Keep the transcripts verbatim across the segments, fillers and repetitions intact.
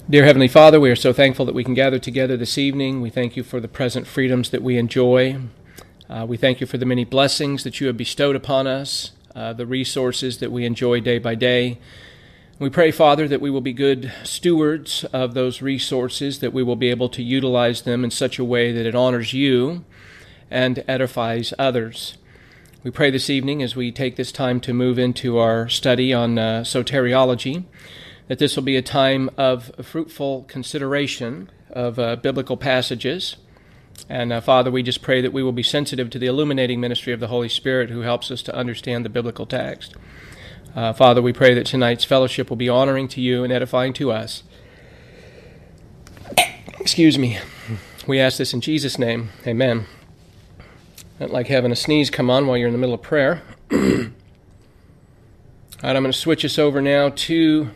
Dear Heavenly Father, we are so thankful that we can gather together this evening. We thank you for the present freedoms that we enjoy. Uh, we thank you for the many blessings that you have bestowed upon us, uh, the resources that we enjoy day by day. We pray, Father, that we will be good stewards of those resources, that we will be able to utilize them in such a way that it honors you and edifies others. We pray this evening, as we take this time to move into our study on uh, soteriology, that this will be a time of fruitful consideration of uh, biblical passages. And uh, Father, we just pray that we will be sensitive to the illuminating ministry of the Holy Spirit who helps us to understand the biblical text. Uh, Father, we pray that tonight's fellowship will be honoring to you and edifying to us. Excuse me. We ask this in Jesus' name. Amen. Not like having a sneeze come on while you're in the middle of prayer. All right, I'm going to switch us over now to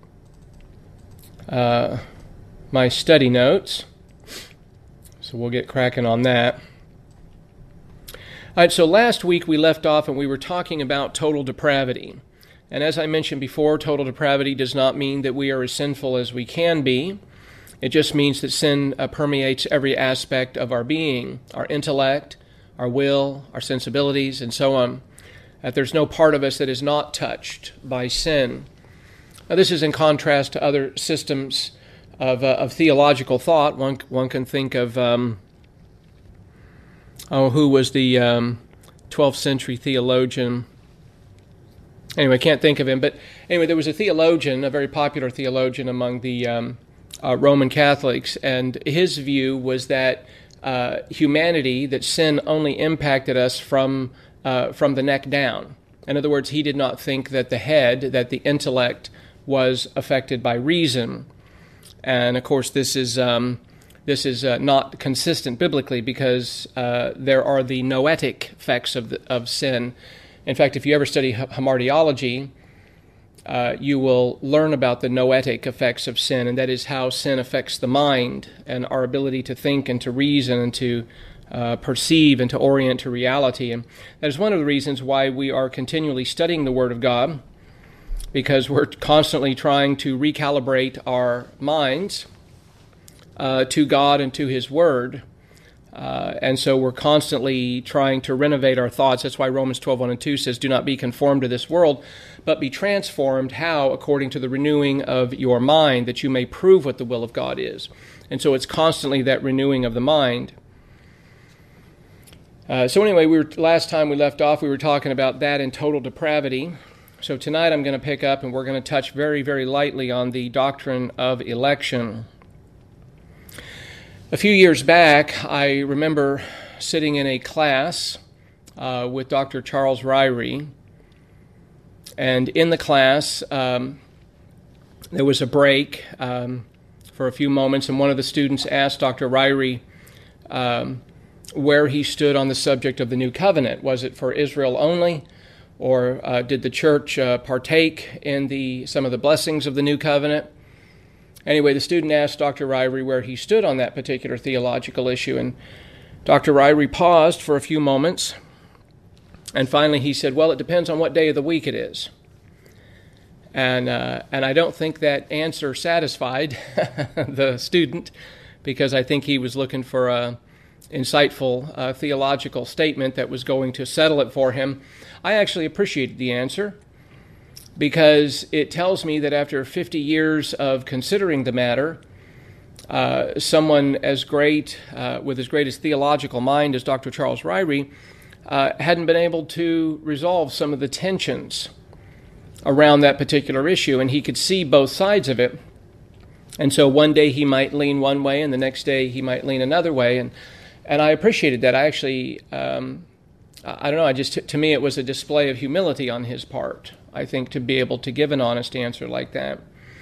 Uh, my study notes, so we'll get cracking on that. All right, so last week we left off and we were talking about total depravity. And as I mentioned before, total depravity does not mean that we are as sinful as we can be. It just means that sin uh, permeates every aspect of our being, our intellect, our will, our sensibilities, and so on. That there's no part of us that is not touched by sin. Now, this is in contrast to other systems of, uh, of theological thought. One one can think of, um, oh, who was the um, twelfth century theologian? Anyway, I can't think of him. But anyway, there was a theologian, a very popular theologian among the um, uh, Roman Catholics, and his view was that uh, humanity, that sin only impacted us from uh, from the neck down. In other words, he did not think that the head, that the intellect, was affected by reason. And of course this is um, this is uh, not consistent biblically, because uh, there are the noetic effects of the, of sin. In fact, if you ever study hamartiology, uh, you will learn about the noetic effects of sin, and that is how sin affects the mind and our ability to think and to reason and to uh, perceive and to orient to reality. And that is one of the reasons why we are continually studying the Word of God, because we're constantly trying to recalibrate our minds uh, to God and to His Word. Uh, and so we're constantly trying to renovate our thoughts. That's why Romans twelve, one and two says, "Do not be conformed to this world, but be transformed." How? According to the renewing of your mind, that you may prove what the will of God is. And so it's constantly that renewing of the mind. Uh, so anyway, we were last time we left off, we were talking about that in total depravity. So tonight I'm going to pick up and we're going to touch very, very lightly on the doctrine of election. A few years back, I remember sitting in a class uh, with Doctor Charles Ryrie. And in the class, um, there was a break um, for a few moments, and one of the students asked Doctor Ryrie um, where he stood on the subject of the New Covenant. Was it for Israel only? Or uh, did the church uh, partake in the some of the blessings of the New Covenant? Anyway, the student asked Doctor Ryrie where he stood on that particular theological issue, and Doctor Ryrie paused for a few moments, and finally he said, "Well, it depends on what day of the week it is." And uh, and I don't think that answer satisfied the student, because I think he was looking for a insightful uh, theological statement that was going to settle it for him. I actually appreciated the answer, because it tells me that after fifty years of considering the matter, uh, someone as great, uh, with as great as theological mind as Doctor Charles Ryrie, uh, hadn't been able to resolve some of the tensions around that particular issue, and he could see both sides of it. And so one day he might lean one way, and the next day he might lean another way, and and I appreciated that. I actually, um, I don't know, I just, to me it was a display of humility on his part, I think, to be able to give an honest answer like that.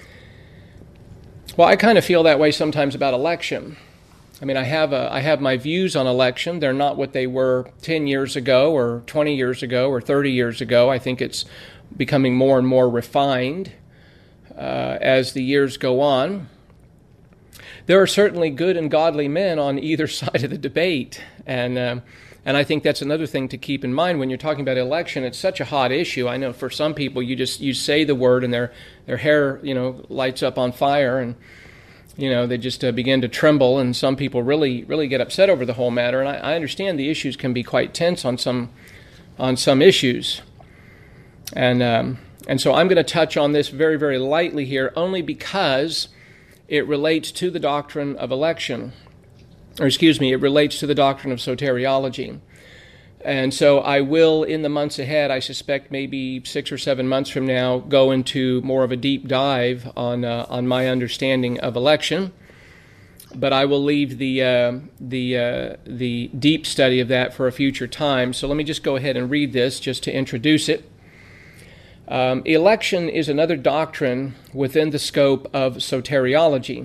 Well, I kind of feel that way sometimes about election. I mean, I have a, I have my views on election. They're not what they were ten years ago or twenty years ago or thirty years ago. I think it's becoming more and more refined uh, as the years go on. There are certainly good and godly men on either side of the debate, and um, and I think that's another thing to keep in mind when you're talking about election. It's such a hot issue. I know for some people, you just you say the word and their their hair, you know, lights up on fire, and you know, they just uh, begin to tremble, and some people really, really get upset over the whole matter. And I, I understand the issues can be quite tense on some, on some issues. And um, and so I'm going to touch on this very, very lightly here, only because it relates to the doctrine of election, or excuse me, it relates to the doctrine of soteriology. And so I will, in the months ahead, I suspect maybe six or seven months from now, go into more of a deep dive on uh, on my understanding of election. But I will leave the uh, the uh, the deep study of that for a future time. So let me just go ahead and read this just to introduce it. Um, election is another doctrine within the scope of soteriology.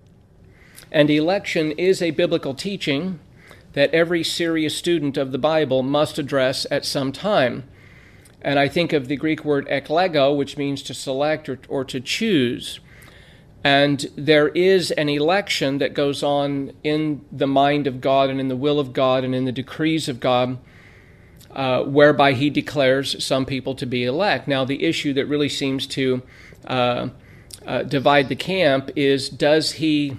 And election is a biblical teaching that every serious student of the Bible must address at some time. And I think of the Greek word eklego, which means to select or, or to choose. And there is an election that goes on in the mind of God and in the will of God and in the decrees of God, uh, whereby he declares some people to be elect. Now, the issue that really seems to uh, uh, divide the camp is, does he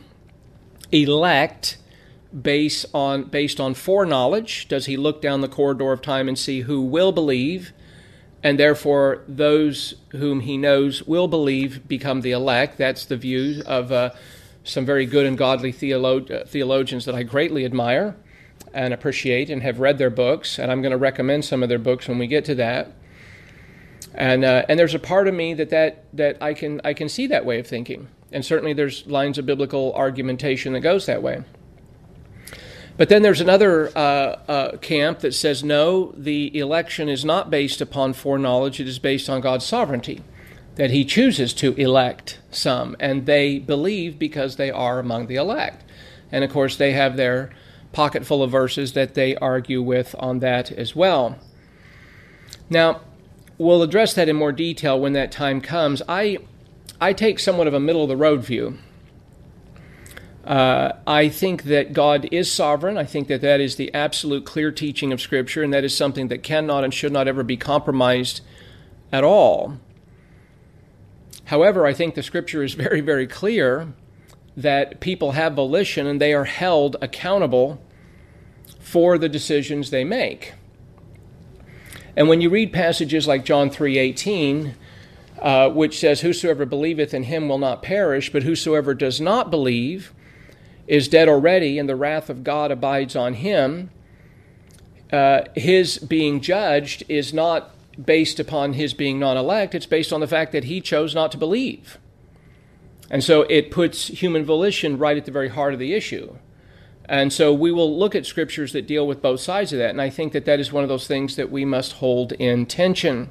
elect based on based on foreknowledge? Does he look down the corridor of time and see who will believe, and therefore those whom he knows will believe become the elect? That's the view of uh, some very good and godly theolo- uh, theologians that I greatly admire and appreciate and have read their books, and I'm going to recommend some of their books when we get to that. And uh, and there's a part of me that, that that I can I can see that way of thinking, and certainly there's lines of biblical argumentation that goes that way. But then there's another uh, uh, camp that says, no, the election is not based upon foreknowledge, it is based on God's sovereignty, that he chooses to elect some, and they believe because they are among the elect. And of course, they have their pocket full of verses that they argue with on that as well. Now, we'll address that in more detail when that time comes. I, I take somewhat of a middle-of-the-road view. Uh, I think that God is sovereign. I think that that is the absolute clear teaching of Scripture, and that is something that cannot and should not ever be compromised at all. However, I think the Scripture is very, very clear that people have volition and they are held accountable for the decisions they make. And when you read passages like John three eighteen, uh, which says, "Whosoever believeth in him will not perish, but whosoever does not believe is dead already, and the wrath of God abides on him," uh, his being judged is not based upon his being non-elect. It's based on the fact that he chose not to believe. And so it puts human volition right at the very heart of the issue. And so we will look at scriptures that deal with both sides of that, and I think that that is one of those things that we must hold in tension.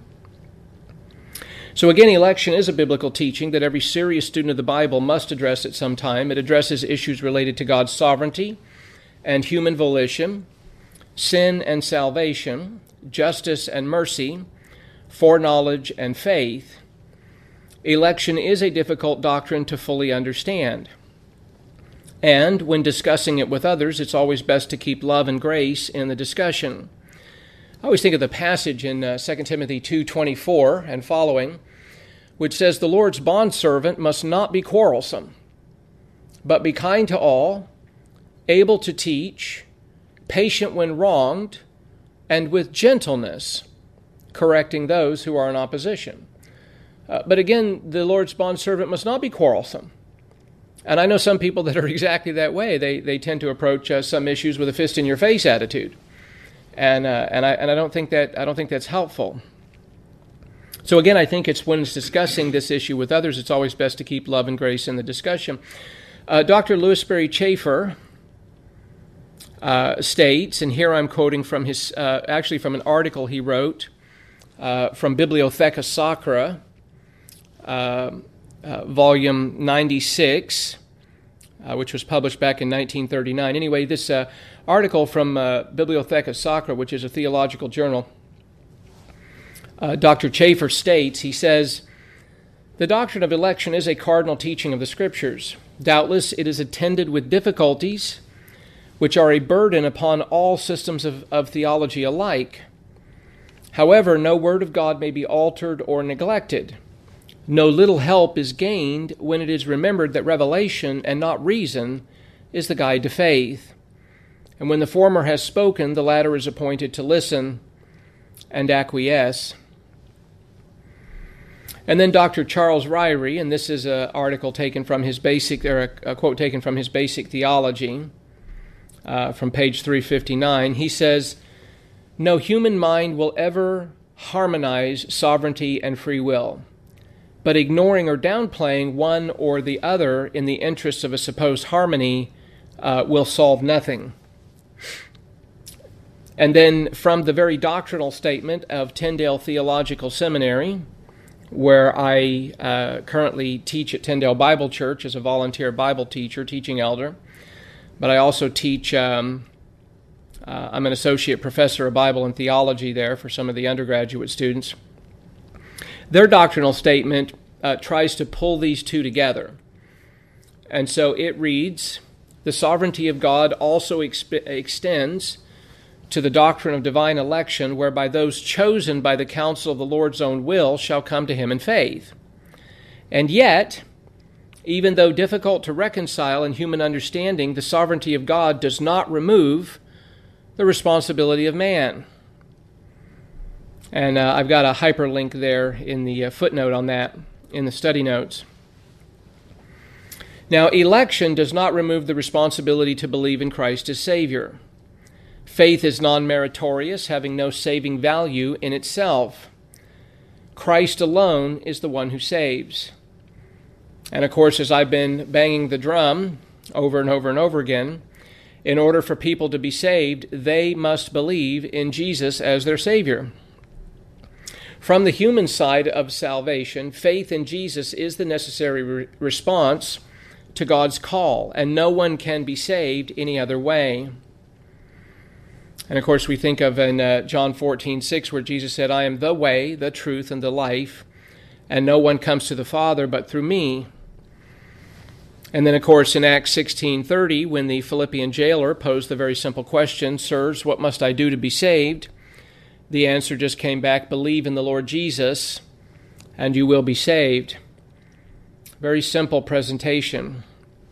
So again, election is a biblical teaching that every serious student of the Bible must address at some time. It addresses issues related to God's sovereignty and human volition, sin and salvation, justice and mercy, foreknowledge and faith. Election is a difficult doctrine to fully understand. And when discussing it with others, it's always best to keep love and grace in the discussion. I always think of the passage in uh, Second Timothy two twenty-four and following, which says, "The Lord's bondservant must not be quarrelsome, but be kind to all, able to teach, patient when wronged, and with gentleness correcting those who are in opposition." Uh, but again, the Lord's bondservant must not be quarrelsome. And I know some people that are exactly that way. They they tend to approach uh, some issues with a fist-in-your-face attitude. And uh, and I and I don't think that I don't think that's helpful. So again, I think it's when it's discussing this issue with others, it's always best to keep love and grace in the discussion. Uh, Doctor Louis Sperry Chafer uh, states, and here I'm quoting from his uh, actually from an article he wrote uh, from Bibliotheca Sacra, uh, uh, volume ninety-six. Uh, which was published back in nineteen thirty-nine. Anyway, this uh, article from uh, Bibliotheca Sacra, which is a theological journal, uh, Doctor Chafer states, he says, "The doctrine of election is a cardinal teaching of the Scriptures. Doubtless it is attended with difficulties, which are a burden upon all systems of, of theology alike. However, no word of God may be altered or neglected. No little help is gained when it is remembered that revelation and not reason is the guide to faith. And when the former has spoken, the latter is appointed to listen and acquiesce. And then Doctor Charles Ryrie, and this is an article taken from his basic, or a, a quote taken from his Basic Theology, uh, from page three fifty-nine, he says, "No human mind will ever harmonize sovereignty and free will, but ignoring or downplaying one or the other in the interests of a supposed harmony uh, will solve nothing." And then from the very doctrinal statement of Tyndale Theological Seminary, where I uh, currently teach at Tyndale Bible Church as a volunteer Bible teacher, teaching elder, but I also teach, um, uh, I'm an associate professor of Bible and theology there for some of the undergraduate students. Their doctrinal statement uh, tries to pull these two together. And so it reads, "The sovereignty of God also exp- extends to the doctrine of divine election, whereby those chosen by the counsel of the Lord's own will shall come to him in faith. And yet, even though difficult to reconcile in human understanding, the sovereignty of God does not remove the responsibility of man." And uh, I've got a hyperlink there in the uh, footnote on that in the study notes. Now, election does not remove the responsibility to believe in Christ as Savior. Faith is non-meritorious, having no saving value in itself. Christ alone is the one who saves. And of course, as I've been banging the drum over and over and over again, in order for people to be saved, they must believe in Jesus as their Savior. From the human side of salvation, faith in Jesus is the necessary re- response to God's call, and no one can be saved any other way. And of course, we think of in uh, John fourteen six, where Jesus said, "I am the way, the truth, and the life, and no one comes to the Father but through me." And then, of course, in Acts sixteen thirty, when the Philippian jailer posed the very simple question, "Sirs, what must I do to be saved?" the answer just came back, "Believe in the Lord Jesus, and you will be saved." Very simple presentation.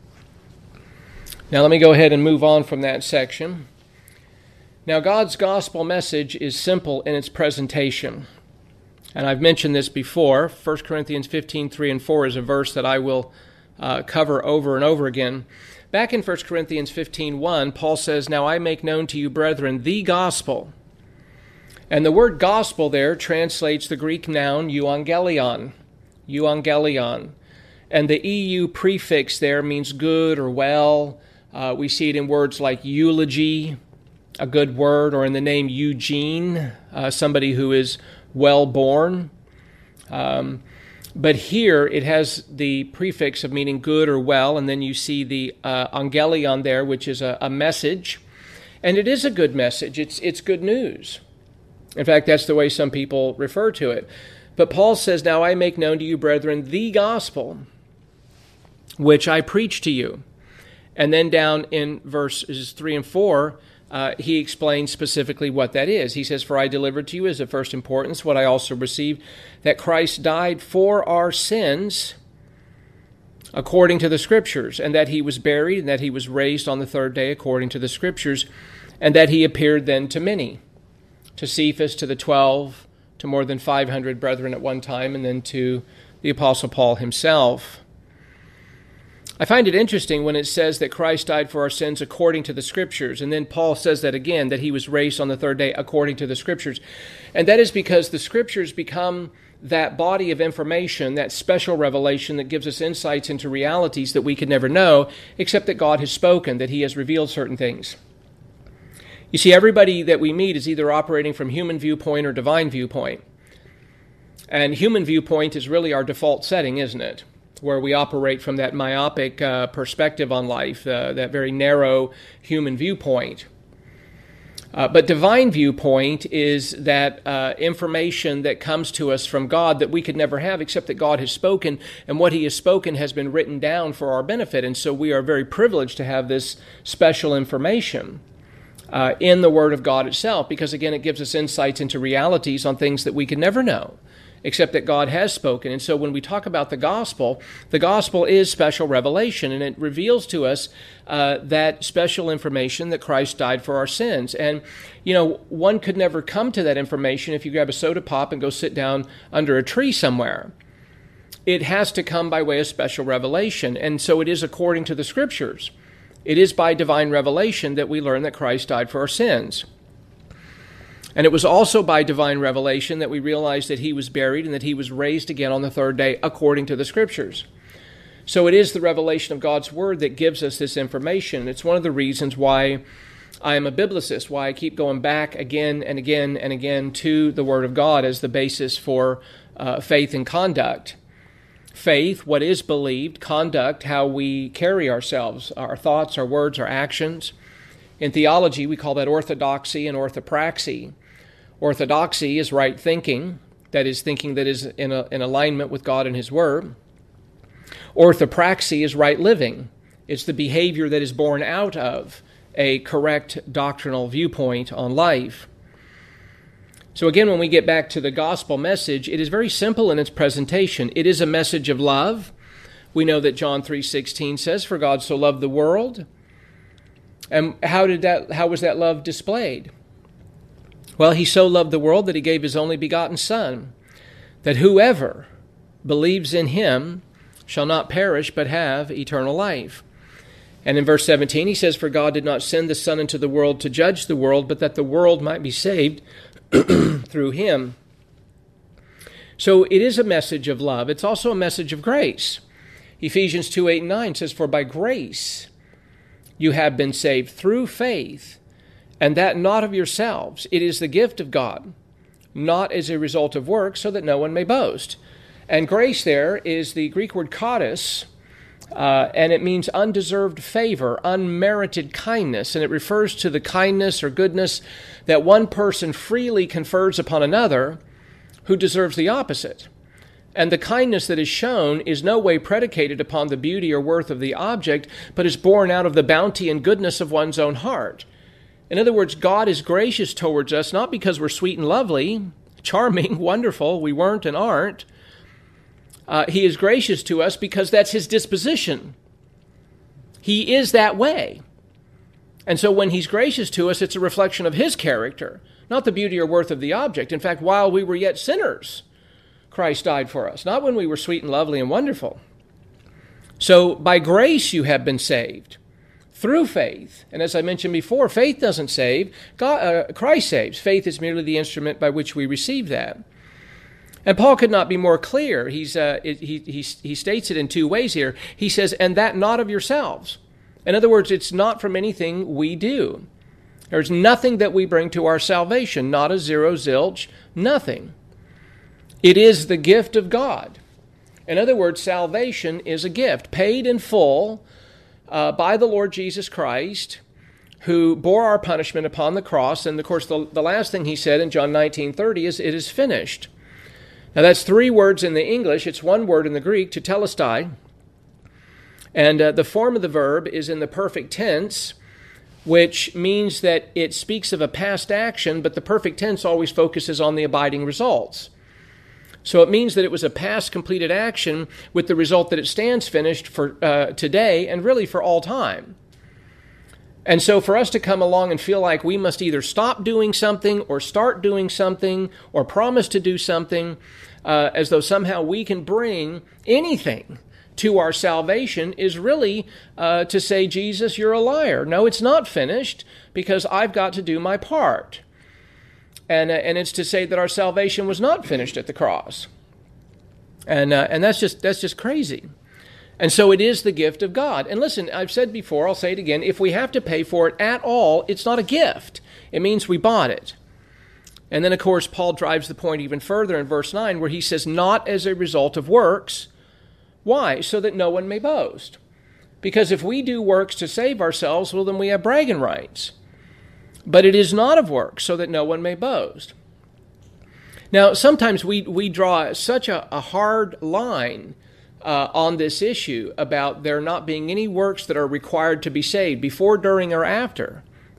Now let me go ahead and move on from that section. Now, God's gospel message is simple in its presentation. And I've mentioned this before. First Corinthians fifteen three and four is a verse that I will uh, cover over and over again. Back in First Corinthians fifteen one, Paul says, "Now I make known to you, brethren, the gospel." And the word gospel there translates the Greek noun euangelion. Euangelion. And the E U prefix there means good or well. Uh, we see it in words like eulogy, a good word, or in the name Eugene, uh, somebody who is well born. Um, but here it has the prefix of meaning good or well, and then you see the uh, angelion there, which is a, a message. And it is a good message. It's, it's good news. In fact, that's the way some people refer to it. But Paul says, "Now I make known to you, brethren, the gospel which I preach to you." And then down in verses three and four, Uh, he explains specifically what that is. He says, "For I delivered to you as of first importance what I also received, that Christ died for our sins according to the Scriptures, and that he was buried, and that he was raised on the third day according to the Scriptures, and that he appeared then to many, to Cephas, to the twelve, to more than five hundred brethren at one time, and then to the Apostle Paul himself." I find it interesting when it says that Christ died for our sins according to the Scriptures, and then Paul says that again, that he was raised on the third day according to the Scriptures. And that is because the Scriptures become that body of information, that special revelation that gives us insights into realities that we could never know, except that God has spoken, that he has revealed certain things. You see, everybody that we meet is either operating from human viewpoint or divine viewpoint. And human viewpoint is really our default setting, isn't it? Where we operate from that myopic uh, perspective on life, uh, that very narrow human viewpoint. Uh, but divine viewpoint is that uh, information that comes to us from God that we could never have except that God has spoken, and what he has spoken has been written down for our benefit. And so we are very privileged to have this special information uh, in the Word of God itself, because again, it gives us insights into realities on things that we could never know except that God has spoken. And so when we talk about the gospel, the gospel is special revelation, and it reveals to us uh, that special information that Christ died for our sins. And, you know, one could never come to that information if you grab a soda pop and go sit down under a tree somewhere. It has to come by way of special revelation. And so it is according to the Scriptures. It is by divine revelation that we learn that Christ died for our sins. And it was also by divine revelation that we realized that he was buried and that he was raised again on the third day according to the Scriptures. So it is the revelation of God's Word that gives us this information. It's one of the reasons why I am a biblicist, why I keep going back again and again and again to the Word of God as the basis for uh, faith and conduct. Faith, what is believed; conduct, how we carry ourselves, our thoughts, our words, our actions. In theology, we call that orthodoxy and orthopraxy. Orthodoxy is right thinking, that is, thinking that is in, a, in alignment with God and His Word. Orthopraxy is right living. It's the behavior that is born out of a correct doctrinal viewpoint on life. So again, when we get back to the gospel message, it is very simple in its presentation. It is a message of love. We know that John three sixteen says, "For God so loved the world." And how did that? How was that love displayed? Well, he so loved the world that he gave his only begotten Son, that whoever believes in him shall not perish but have eternal life. And in verse seventeen, he says, "For God did not send the Son into the world to judge the world, but that the world might be saved through him." So it is a message of love. It's also a message of grace. Ephesians two, eight, and nine says, "For by grace you have been saved through faith, and that not of yourselves. It is the gift of God, not as a result of works, so that no one may boast." And grace there is the Greek word charis, uh, and it means undeserved favor, unmerited kindness, and it refers to the kindness or goodness that one person freely confers upon another who deserves the opposite. And the kindness that is shown is no way predicated upon the beauty or worth of the object, but is born out of the bounty and goodness of one's own heart. In other words, God is gracious towards us, not because we're sweet and lovely, charming, wonderful, we weren't and aren't. Uh, he is gracious to us because that's his disposition. He is that way. And so when he's gracious to us, it's a reflection of his character, not the beauty or worth of the object. In fact, while we were yet sinners, Christ died for us, not when we were sweet and lovely and wonderful. So by grace you have been saved through faith. And as I mentioned before, faith doesn't save. God, uh, Christ saves. Faith is merely the instrument by which we receive that. And Paul could not be more clear. He's, uh, he, he, he states it in two ways here. He says, "And that not of yourselves." In other words, it's not from anything we do. There's nothing that we bring to our salvation, not a zero, zilch, nothing. It is the gift of God. In other words, salvation is a gift paid in full uh, by the Lord Jesus Christ, who bore our punishment upon the cross. And of course, the, the last thing he said in John nineteen thirty is, "It is finished." Now that's three words in the English. It's one word in the Greek, tetelestai. And uh, the form of the verb is in the perfect tense, which means that it speaks of a past action, but the perfect tense always focuses on the abiding results. So it means that it was a past completed action with the result that it stands finished for uh, today and really for all time. And so for us to come along and feel like we must either stop doing something or start doing something or promise to do something, uh, as though somehow we can bring anything to our salvation, is really uh, to say, "Jesus, you're a liar. No, it's not finished because I've got to do my part." And, uh, and it's to say that our salvation was not finished at the cross. And, uh, and that's just, that's just crazy. And so it is the gift of God. And listen, I've said before, I'll say it again, if we have to pay for it at all, it's not a gift. It means we bought it. And then, of course, Paul drives the point even further in verse nine, where he says, "Not as a result of works." Why? So that no one may boast. Because if we do works to save ourselves, well, then we have bragging rights. But it is not of works, so that no one may boast. Now, sometimes we, we draw such a, a hard line uh, on this issue about there not being any works that are required to be saved, before, during, or after.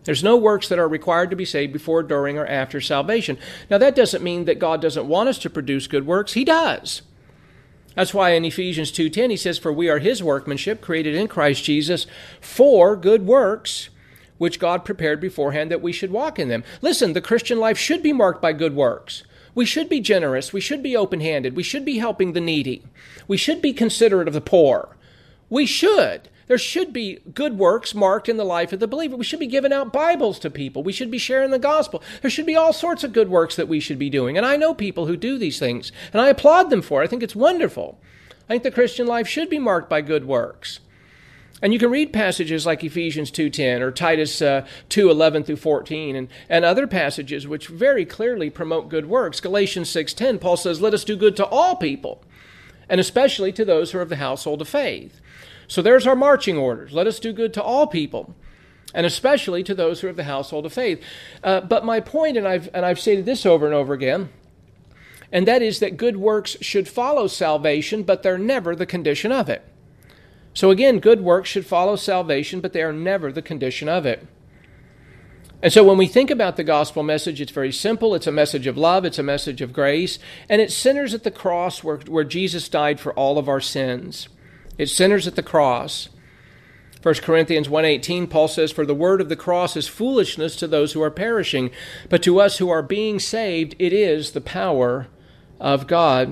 There's no works that are required to be saved before, during, or after salvation. Now, that doesn't mean that God doesn't want us to produce good works. He does. That's why in Ephesians two ten he says, "For we are his workmanship, created in Christ Jesus for good works, which God prepared beforehand that we should walk in them." Listen, the Christian life should be marked by good works. We should be generous. We should be open-handed. We should be helping the needy. We should be considerate of the poor. We should. There should be good works marked in the life of the believer. We should be giving out Bibles to people. We should be sharing the gospel. There should be all sorts of good works that we should be doing. And I know people who do these things, and I applaud them for it. I think it's wonderful. I think the Christian life should be marked by good works. And you can read passages like Ephesians two ten or Titus uh, two eleven through fourteen and, and other passages which very clearly promote good works. Galatians six ten, Paul says, "Let us do good to all people, and especially to those who are of the household of faith." So there's our marching orders. Let us do good to all people, and especially to those who are of the household of faith. Uh, but my point, and I've and I've stated this over and over again, and that is that good works should follow salvation, but they're never the condition of it. So again, good works should follow salvation, but they are never the condition of it. And so when we think about the gospel message, it's very simple. It's a message of love. It's a message of grace. And it centers at the cross where, where Jesus died for all of our sins. It centers at the cross. First Corinthians one eighteen, Paul says, "For the word of the cross is foolishness to those who are perishing, but to us who are being saved, it is the power of God."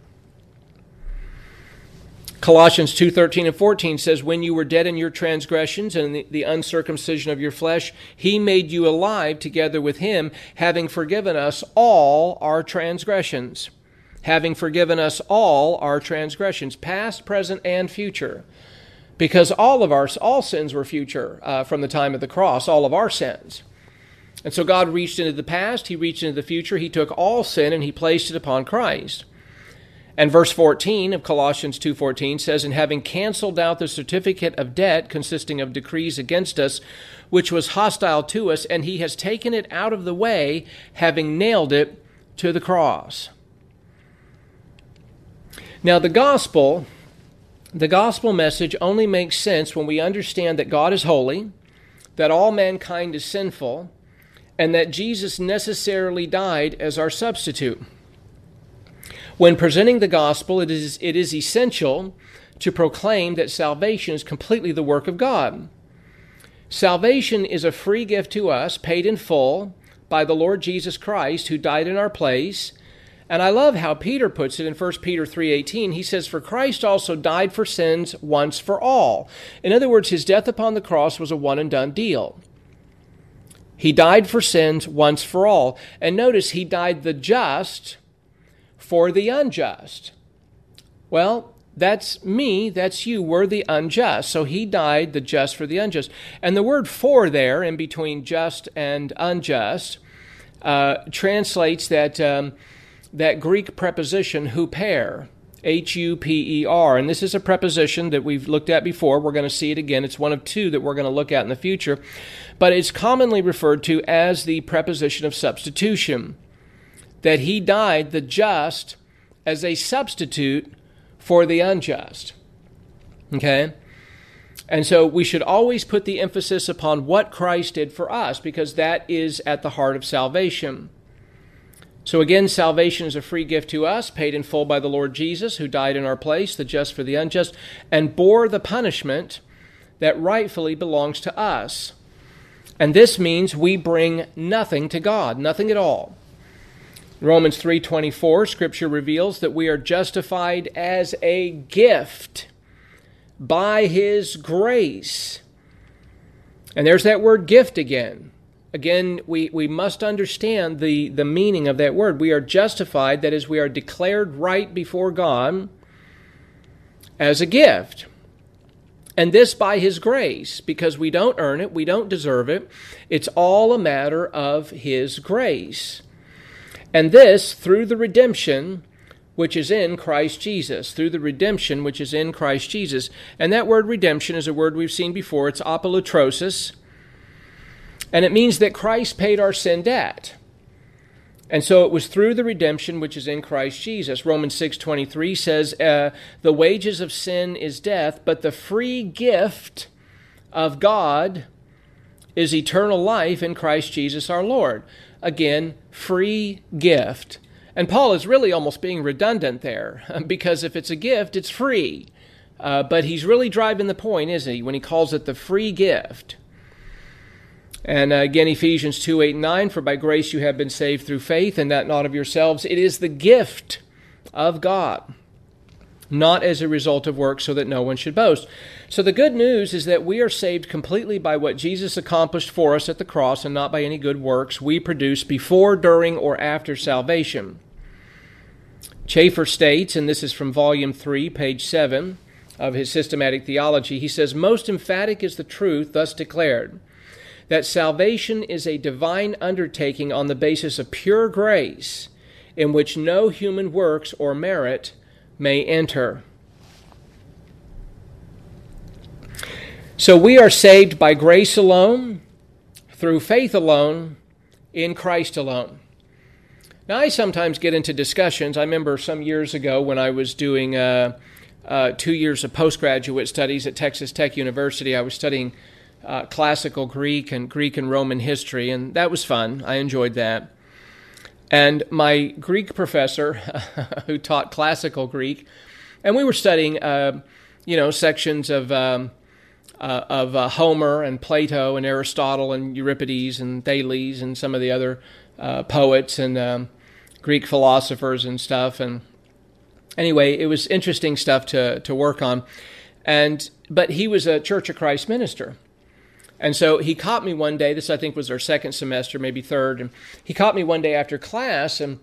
Colossians two thirteen and fourteen says, "When you were dead in your transgressions and the, the uncircumcision of your flesh, he made you alive together with him, having forgiven us all our transgressions." Having forgiven us all our transgressions, past, present, and future. Because all of our all sins were future uh, from the time of the cross, all of our sins. And so God reached into the past, he reached into the future, he took all sin and he placed it upon Christ. And verse fourteen of Colossians two fourteen says, "And having canceled out the certificate of debt consisting of decrees against us, which was hostile to us, and he has taken it out of the way, having nailed it to the cross." Now, the gospel, the gospel message only makes sense when we understand that God is holy, that all mankind is sinful, and that Jesus necessarily died as our substitute. When presenting the gospel, it is, it is essential to proclaim that salvation is completely the work of God. Salvation is a free gift to us, paid in full by the Lord Jesus Christ, who died in our place. And I love how Peter puts it in First Peter three eighteen. He says, "For Christ also died for sins once for all." In other words, his death upon the cross was a one-and-done deal. He died for sins once for all. And notice, he died the just for the unjust. Well, that's me, that's you, we're the unjust. So he died the just for the unjust. And the word "for" there, in between just and unjust, uh, translates that... Um, that Greek preposition huper, H U P E R. And this is a preposition that we've looked at before. We're going to see it again. It's one of two that we're going to look at in the future. But it's commonly referred to as the preposition of substitution. That he died the just as a substitute for the unjust. Okay? And so we should always put the emphasis upon what Christ did for us, because that is at the heart of salvation. So again, salvation is a free gift to us, paid in full by the Lord Jesus, who died in our place, the just for the unjust, and bore the punishment that rightfully belongs to us. And this means we bring nothing to God, nothing at all. Romans three twenty-four, Scripture reveals that we are justified as a gift by his grace. And there's that word gift again. Again, we, we must understand the, the meaning of that word. We are justified, that is, we are declared right before God as a gift. And this by his grace, because we don't earn it, we don't deserve it. It's all a matter of his grace. And this through the redemption which is in Christ Jesus, through the redemption which is in Christ Jesus. And that word redemption is a word we've seen before. It's apolutrosis. And it means that Christ paid our sin debt. And so it was through the redemption which is in Christ Jesus. Romans six twenty-three says, uh, "The wages of sin is death, but the free gift of God is eternal life in Christ Jesus our Lord. Again, free gift. And Paul is really almost being redundant there, because if it's a gift, it's free. Uh, but he's really driving the point, isn't he, when he calls it the free gift. And uh, again, Ephesians two, eight, and nine, for by grace you have been saved through faith, and that not of yourselves. It is the gift of God, not as a result of works, so that no one should boast. So the good news is that we are saved completely by what Jesus accomplished for us at the cross, and not by any good works we produce before, during, or after salvation. Chafer states, and this is from volume three, page seven of his Systematic Theology, he says, most emphatic is the truth thus declared, that salvation is a divine undertaking on the basis of pure grace, in which no human works or merit may enter. So we are saved by grace alone, through faith alone, in Christ alone. Now, I sometimes get into discussions. I remember some years ago when I was doing uh, uh, two years of postgraduate studies at Texas Tech University, I was studying uh, classical Greek and Greek and Roman history, and that was fun. I enjoyed that. And my Greek professor, who taught classical Greek, and we were studying, uh, you know, sections of um, uh, of uh, Homer and Plato and Aristotle and Euripides and Thales and some of the other uh, poets and um, Greek philosophers and stuff. And anyway, it was interesting stuff to to work on. And but he was a Church of Christ minister. And so he caught me one day, this I think was our second semester, maybe third, and he caught me one day after class, and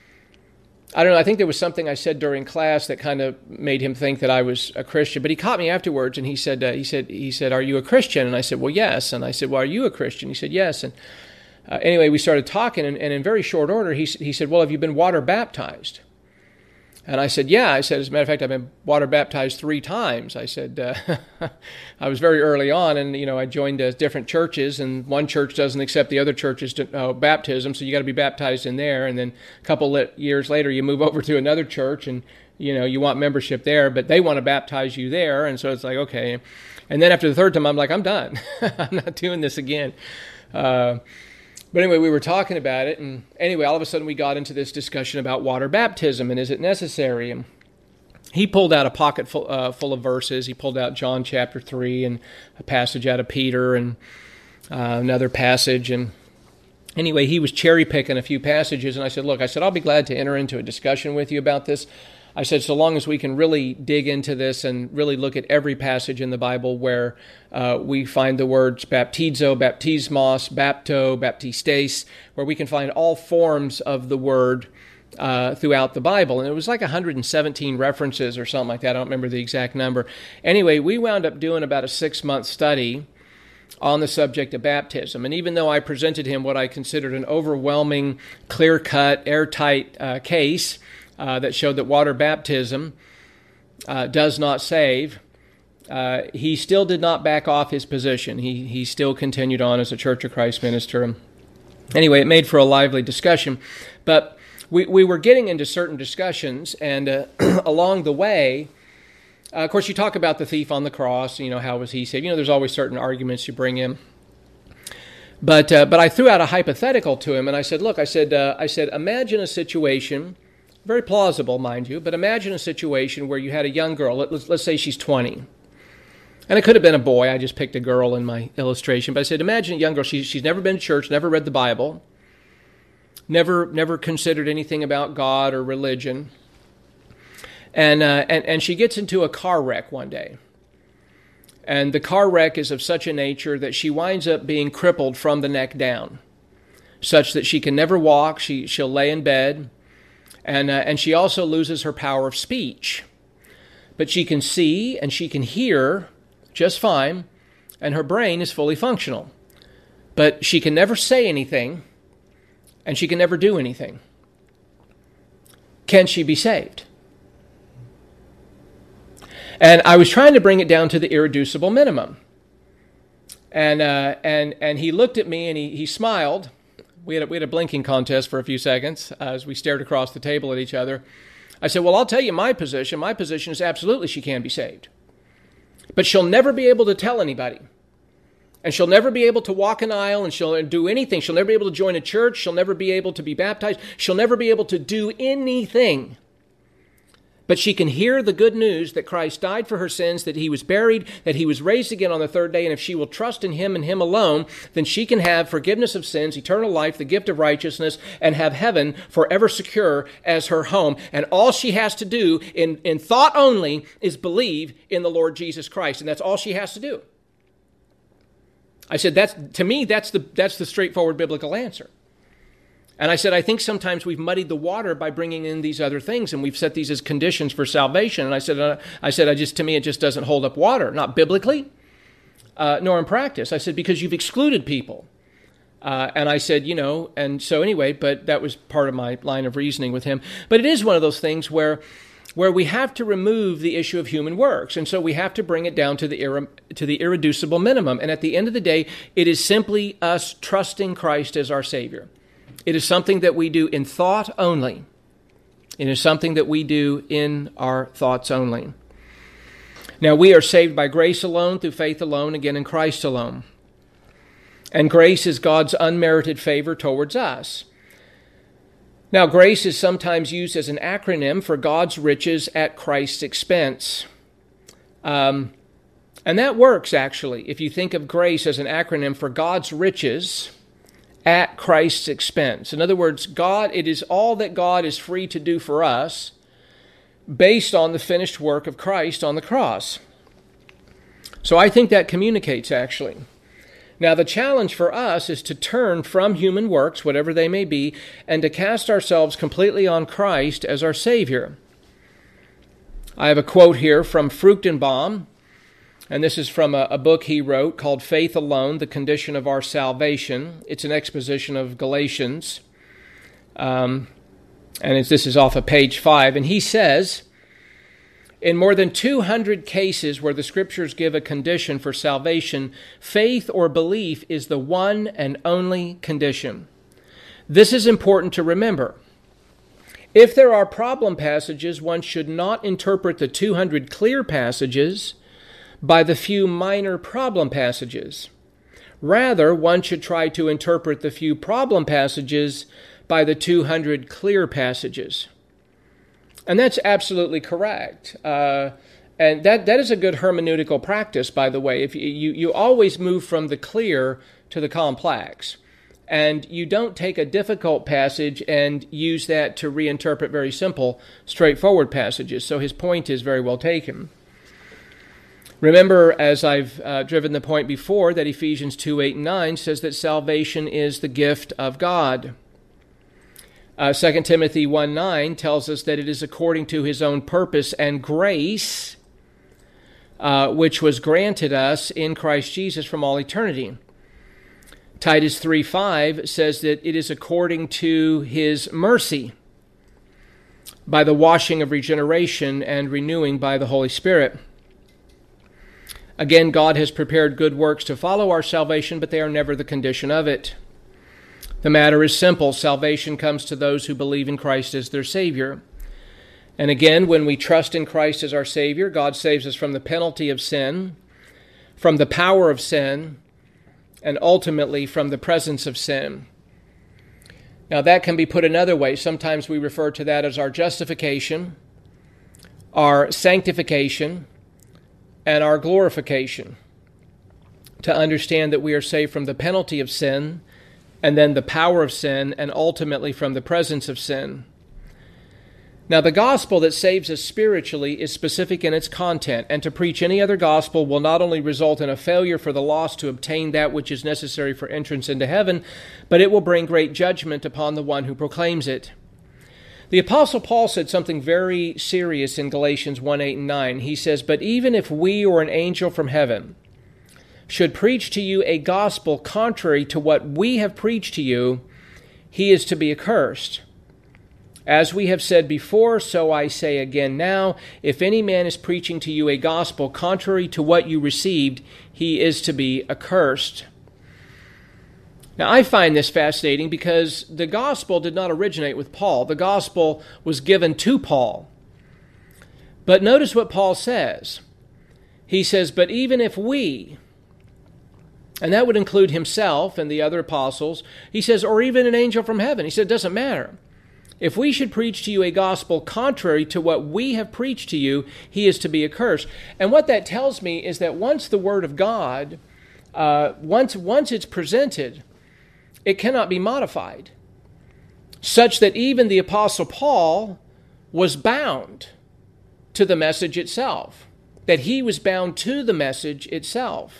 I don't know, I think there was something I said during class that kind of made him think that I was a Christian, but he caught me afterwards, and he said, uh, he said, he said, "Are you a Christian?" And I said, "Well, yes." And I said, "Well, are you a Christian?" He said, "Yes." And uh, anyway, we started talking, and, and in very short order, he, he said, "Well, have you been water baptized?" And I said, "Yeah." I said, "As a matter of fact, I've been water baptized three times." I said, uh, I was very early on, and, you know, I joined uh, different churches, and one church doesn't accept the other church's uh, baptism, so you got to be baptized in there. And then a couple of years later, you move over to another church, and, you know, you want membership there, but they want to baptize you there. And so it's like, okay. And then after the third time, I'm like, I'm done. I'm not doing this again. Uh, But anyway, we were talking about it, and anyway, all of a sudden we got into this discussion about water baptism, and is it necessary? And he pulled out a pocket full, uh, full of verses. He pulled out John chapter three, and a passage out of Peter, and uh, another passage, and anyway, he was cherry-picking a few passages, and I said, look, I said, I'll be glad to enter into a discussion with you about this. I said, so long as we can really dig into this and really look at every passage in the Bible where uh, we find the words baptizo, baptismos, bapto, baptistes, where we can find all forms of the word uh, throughout the Bible. And it was like one hundred seventeen references or something like that. I don't remember the exact number. Anyway, we wound up doing about a six-month study on the subject of baptism. And even though I presented him what I considered an overwhelming, clear-cut, airtight uh, case, Uh, that showed that water baptism uh, does not save, uh, he still did not back off his position. He he still continued on as a Church of Christ minister. Anyway, it made for a lively discussion. But we, we were getting into certain discussions, and uh, along the way, uh, of course, you talk about the thief on the cross, you know, how was he saved? You know, there's always certain arguments you bring in. But uh, but I threw out a hypothetical to him, and I said, look, I said, uh, I said, imagine a situation. Very plausible, mind you, but imagine a situation where you had a young girl, let's, let's say she's twenty. And it could have been a boy, I just picked a girl in my illustration, but I said, imagine a young girl, she, she's never been to church, never read the Bible, never never considered anything about God or religion, and, uh, and, and she gets into a car wreck one day. And the car wreck is of such a nature that she winds up being crippled from the neck down, such that she can never walk, she, she'll lay in bed, And uh, and she also loses her power of speech. But she can see and she can hear just fine, and her brain is fully functional. But she can never say anything, and she can never do anything. Can she be saved? And I was trying to bring it down to the irreducible minimum. And uh, and and he looked at me and he, he smiled. We had, a, we had a blinking contest for a few seconds uh, as we stared across the table at each other. I said, well, I'll tell you my position. My position is absolutely she can be saved. But she'll never be able to tell anybody. And she'll never be able to walk an aisle, and she'll do anything. She'll never be able to join a church. She'll never be able to be baptized. She'll never be able to do anything. But she can hear the good news that Christ died for her sins, that he was buried, that he was raised again on the third day, and if she will trust in him and him alone, then she can have forgiveness of sins, eternal life, the gift of righteousness, and have heaven forever secure as her home. And all she has to do in, in thought only is believe in the Lord Jesus Christ, and that's all she has to do. I said, that's to me, that's the that's the straightforward biblical answer. And I said, I think sometimes we've muddied the water by bringing in these other things, and we've set these as conditions for salvation. And I said, uh, I said, I just to me, it just doesn't hold up water, not biblically, uh, nor in practice. I said, because you've excluded people. Uh, and I said, you know, and so anyway, but that was part of my line of reasoning with him. But it is one of those things where, where we have to remove the issue of human works, and so we have to bring it down to the irre- to the irreducible minimum. And at the end of the day, it is simply us trusting Christ as our Savior. It is something that we do in thought only. It is something that we do in our thoughts only. Now, we are saved by grace alone, through faith alone, again in Christ alone. And grace is God's unmerited favor towards us. Now, grace is sometimes used as an acronym for God's riches at Christ's expense. Um, and that works, actually, if you think of grace as an acronym for God's riches at Christ's expense. In other words, God, it is all that God is free to do for us based on the finished work of Christ on the cross. So I think that communicates, actually. Now, the challenge for us is to turn from human works, whatever they may be, and to cast ourselves completely on Christ as our Savior. I have a quote here from Fruchtenbaum, and this is from a, a book he wrote called Faith Alone, The Condition of Our Salvation. It's an exposition of Galatians. Um, and it's, this is off of page five. And he says, in more than two hundred cases where the Scriptures give a condition for salvation, faith or belief is the one and only condition. This is important to remember. If there are problem passages, one should not interpret the two hundred clear passages by the few minor problem passages. Rather, one should try to interpret the few problem passages by the two hundred clear passages. And that's absolutely correct. Uh, and that, that is a good hermeneutical practice, by the way. If you, you, you always move from the clear to the complex. And you don't take a difficult passage and use that to reinterpret very simple, straightforward passages. So his point is very well taken. Remember, as I've uh, driven the point before, that Ephesians two, eight, and nine says that salvation is the gift of God. Uh, Second Timothy one, nine tells us that it is according to his own purpose and grace, uh, which was granted us in Christ Jesus from all eternity. Titus three, five says that it is according to his mercy, by the washing of regeneration and renewing by the Holy Spirit. Again, God has prepared good works to follow our salvation, but they are never the condition of it. The matter is simple. Salvation comes to those who believe in Christ as their Savior. And again, when we trust in Christ as our Savior, God saves us from the penalty of sin, from the power of sin, and ultimately from the presence of sin. Now, that can be put another way. Sometimes we refer to that as our justification, our sanctification, and our glorification, to understand that we are saved from the penalty of sin, and then the power of sin, and ultimately from the presence of sin. Now, the gospel that saves us spiritually is specific in its content, and to preach any other gospel will not only result in a failure for the lost to obtain that which is necessary for entrance into heaven, but it will bring great judgment upon the one who proclaims it. The Apostle Paul said something very serious in Galatians one, eight, and nine. He says, "But even if we or an angel from heaven should preach to you a gospel contrary to what we have preached to you, he is to be accursed. As we have said before, so I say again now, if any man is preaching to you a gospel contrary to what you received, he is to be accursed." Now, I find this fascinating because the gospel did not originate with Paul. The gospel was given to Paul. But notice what Paul says. He says, "But even if we," And that would include himself and the other apostles. He says, or even an angel from heaven. He said, it doesn't matter. If we should preach to you a gospel contrary to what we have preached to you, he is to be accursed. And what that tells me is that once the word of God, uh, once, once it's presented, it cannot be modified, such that even the Apostle Paul was bound to the message itself, that he was bound to the message itself.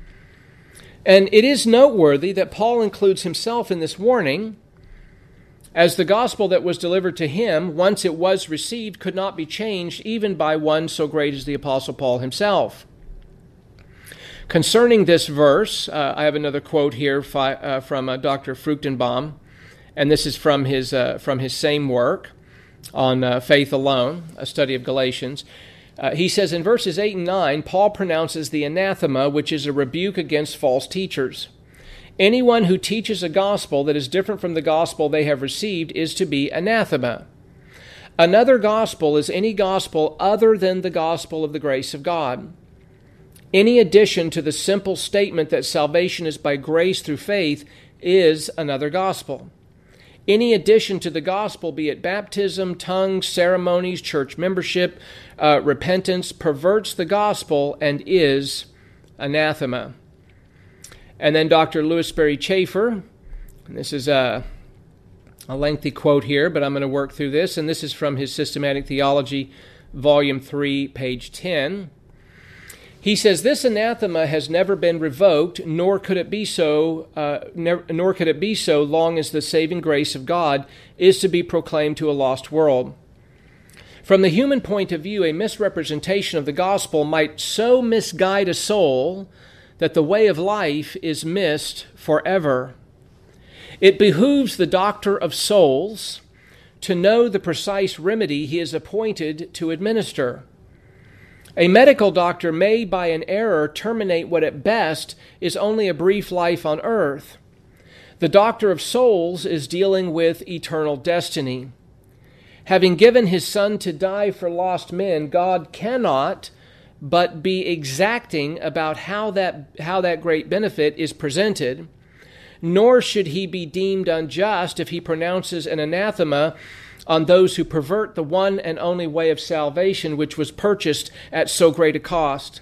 And it is noteworthy that Paul includes himself in this warning, as the gospel that was delivered to him, once it was received, could not be changed even by one so great as the Apostle Paul himself. Concerning this verse, uh, I have another quote here fi- uh, from uh, Doctor Fruchtenbaum, and this is from his uh, from his same work on uh, faith alone, a study of Galatians. Uh, he says in verses eight and nine, Paul pronounces the anathema, which is a rebuke against false teachers. Anyone who teaches a gospel that is different from the gospel they have received is to be anathema. Another gospel is any gospel other than the gospel of the grace of God. Any addition to the simple statement that salvation is by grace through faith is another gospel. Any addition to the gospel, be it baptism, tongues, ceremonies, church membership, uh, repentance, perverts the gospel and is anathema. And then Doctor Louis Sperry Chafer, and this is a, a lengthy quote here, but I'm going to work through this, and this is from his Systematic Theology, Volume three, page ten. He says, this anathema has never been revoked, nor could it be so, uh, ne- nor could it be so long as the saving grace of God is to be proclaimed to a lost world. From the human point of view, a misrepresentation of the gospel might so misguide a soul that the way of life is missed forever. It behooves the doctor of souls to know the precise remedy he is appointed to administer. A medical doctor may, by an error, terminate what at best is only a brief life on earth. The doctor of souls is dealing with eternal destiny. Having given his Son to die for lost men, God cannot but be exacting about how that, how that great benefit is presented, nor should he be deemed unjust if he pronounces an anathema on those who pervert the one and only way of salvation which was purchased at so great a cost.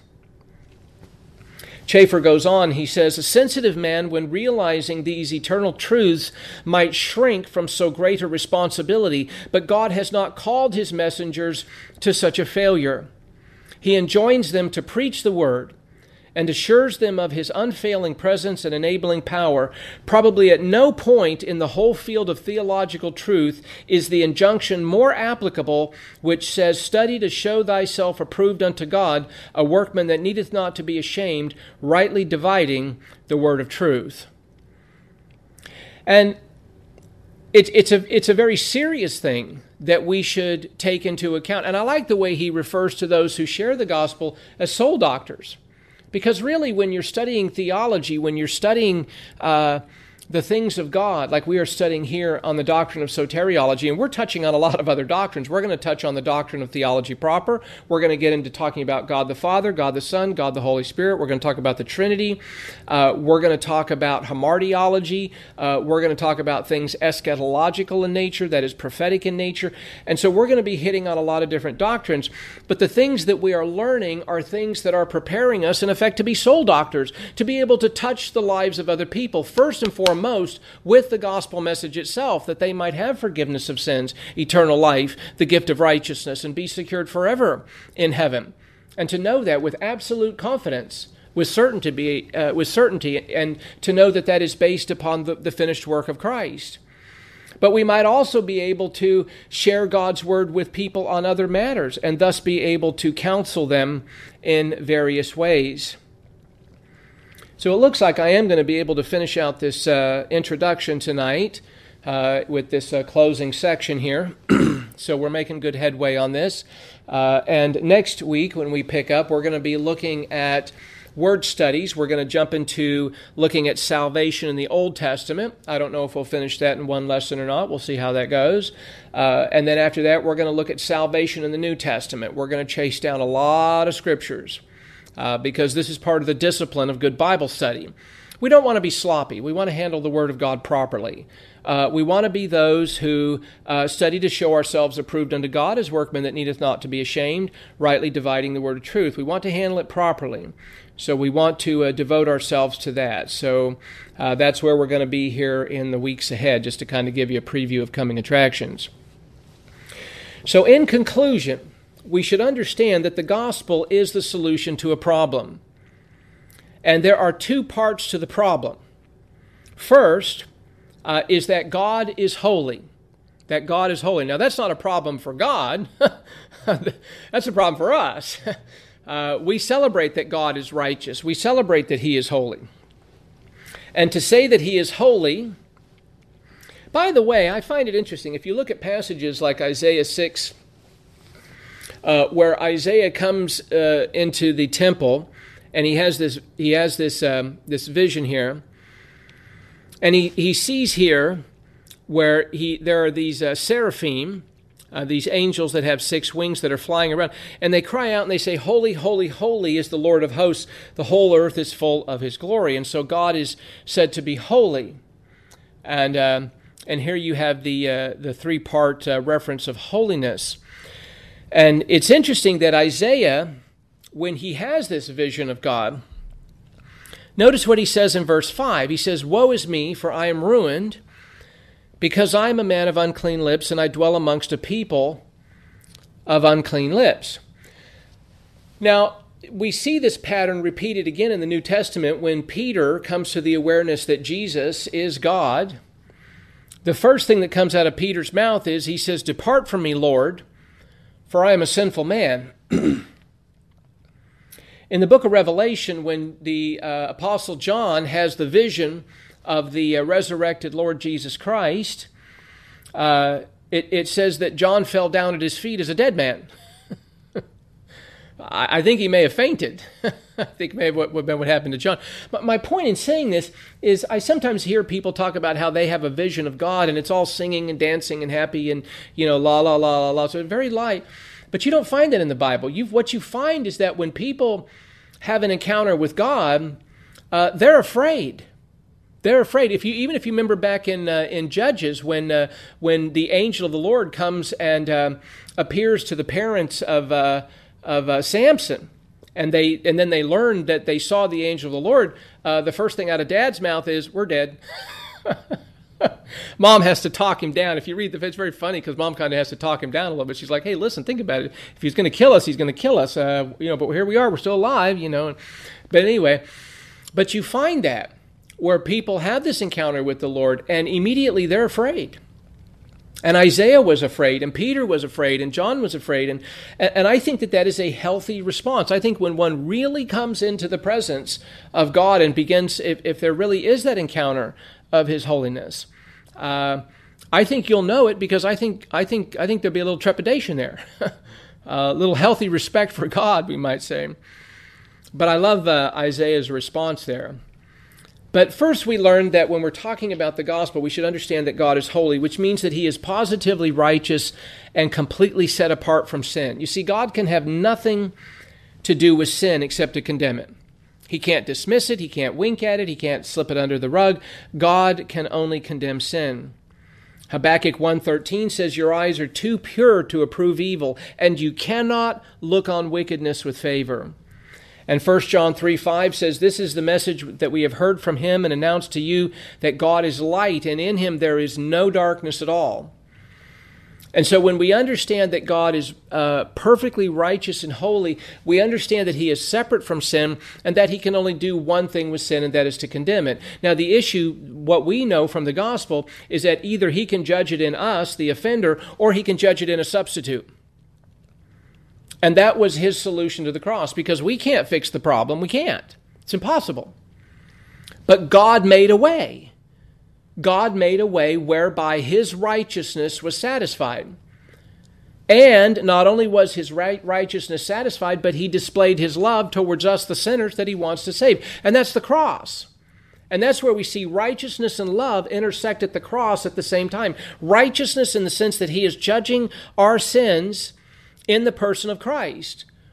Chafer goes on, he says, a sensitive man, when realizing these eternal truths, might shrink from so great a responsibility, but God has not called his messengers to such a failure. He enjoins them to preach the word and assures them of his unfailing presence and enabling power. Probably at no point in the whole field of theological truth is the injunction more applicable, which says, study to show thyself approved unto God, a workman that needeth not to be ashamed, rightly dividing the word of truth. And It's it's a it's a very serious thing that we should take into account. And I like the way he refers to those who share the gospel as soul doctors. Because really, when you're studying theology, when you're studying uh, the things of God, like we are studying here on the doctrine of soteriology, and we're touching on a lot of other doctrines. We're going to touch on the doctrine of theology proper. We're going to get into talking about God the Father, God the Son, God the Holy Spirit. We're going to talk about the Trinity. Uh, we're going to talk about hamartiology. Uh, we're going to talk about things eschatological in nature, that is prophetic in nature. And so we're going to be hitting on a lot of different doctrines. But the things that we are learning are things that are preparing us, in effect, to be soul doctors, to be able to touch the lives of other people, first and foremost, most with the gospel message itself, that they might have forgiveness of sins, eternal life, the gift of righteousness, and be secured forever in heaven. And to know that with absolute confidence, with certainty, be, uh, with certainty, and to know that that is based upon the, the finished work of Christ. But we might also be able to share God's word with people on other matters, and thus be able to counsel them in various ways. So it looks like I am going to be able to finish out this uh, introduction tonight uh, with this uh, closing section here. So we're making good headway on this. Uh, and next week when we pick up, we're going to be looking at word studies. We're going to jump into looking at salvation in the Old Testament. I don't know if we'll finish that in one lesson or not. We'll see how that goes. Uh, and then after that, we're going to look at salvation in the New Testament. We're going to chase down a lot of scriptures uh, because this is part of the discipline of good Bible study. We don't want to be sloppy. We want to handle the Word of God properly. Uh, we want to be those who uh, study to show ourselves approved unto God as workmen that needeth not to be ashamed, rightly dividing the word of truth. We want to handle it properly. So we want to uh, devote ourselves to that. So uh, that's where we're going to be here in the weeks ahead, just to kind of give you a preview of coming attractions. So in conclusion, we should understand that the gospel is the solution to a problem. And there are two parts to the problem. First, uh, is that God is holy. That God is holy. Now, that's not a problem for God. That's a problem for us. Uh, we celebrate that God is righteous. We celebrate that He is holy. And to say that He is holy, by the way, I find it interesting. If you look at passages like Isaiah six, uh, where Isaiah comes uh, into the temple, and he has this he has this um, this vision here, and he, he sees here where he there are these uh, seraphim, uh, these angels that have six wings that are flying around, and they cry out and they say, "Holy, holy, holy is the Lord of hosts. The whole earth is full of His glory." And so God is said to be holy, and uh, and here you have the uh, the three part uh, reference of holiness, and it's interesting that Isaiah, when he has this vision of God, notice what he says in verse five. He says, "Woe is me, for I am ruined, because I am a man of unclean lips, and I dwell amongst a people of unclean lips." Now, we see this pattern repeated again in the New Testament when Peter comes to the awareness that Jesus is God. The first thing that comes out of Peter's mouth is, he says, "Depart from me, Lord, for I am a sinful man." In the book of Revelation, when the uh, Apostle John has the vision of the uh, resurrected Lord Jesus Christ, uh, it, it says that John fell down at his feet as a dead man. I, I think he may have fainted. I think may have what, what, what happened to John. But my point in saying this is I sometimes hear people talk about how they have a vision of God and it's all singing and dancing and happy and, you know, la, la, la, la, la. So very light. But you don't find that in the Bible. You've, what you find is that when people have an encounter with God, uh, they're afraid. They're afraid. If you even if you remember back in uh, in Judges, when uh, when the angel of the Lord comes and uh, appears to the parents of uh, of uh, Samson, and they and then they learned that they saw the angel of the Lord, uh, the first thing out of Dad's mouth is, "We're dead." Mom has to talk him down. If you read the, it's very funny because Mom kind of has to talk him down a little bit. She's like, "Hey, listen, think about it. If he's going to kill us, he's going to kill us. Uh, you know, but here we are. We're still alive. You know." But anyway, but you find that where people have this encounter with the Lord, and immediately they're afraid. And Isaiah was afraid, and Peter was afraid, and John was afraid, and and I think that that is a healthy response. I think when one really comes into the presence of God and begins, if, if there really is that encounter of His holiness, uh, I think you'll know it because I think I think I think there'll be a little trepidation there, a little healthy respect for God, we might say. But I love uh, Isaiah's response there. But first we learned that when we're talking about the gospel, we should understand that God is holy, which means that He is positively righteous and completely set apart from sin. You see, God can have nothing to do with sin except to condemn it. He can't dismiss it. He can't wink at it. He can't slip it under the rug. God can only condemn sin. Habakkuk one thirteen says, "Your eyes are too pure to approve evil, and you cannot look on wickedness with favor." And First John three five says, "This is the message that we have heard from Him and announced to you, that God is light, and in Him there is no darkness at all." And so when we understand that God is uh, perfectly righteous and holy, we understand that He is separate from sin and that He can only do one thing with sin, and that is to condemn it. Now the issue, what we know from the gospel, is that either He can judge it in us, the offender, or He can judge it in a substitute. And that was His solution to the cross, because we can't fix the problem. We can't. It's impossible. But God made a way. God made a way whereby His righteousness was satisfied. And not only was His right righteousness satisfied, but He displayed His love towards us, the sinners, that He wants to save. And that's the cross. And that's where we see righteousness and love intersect at the cross at the same time. Righteousness in the sense that He is judging our sins in the person of Christ,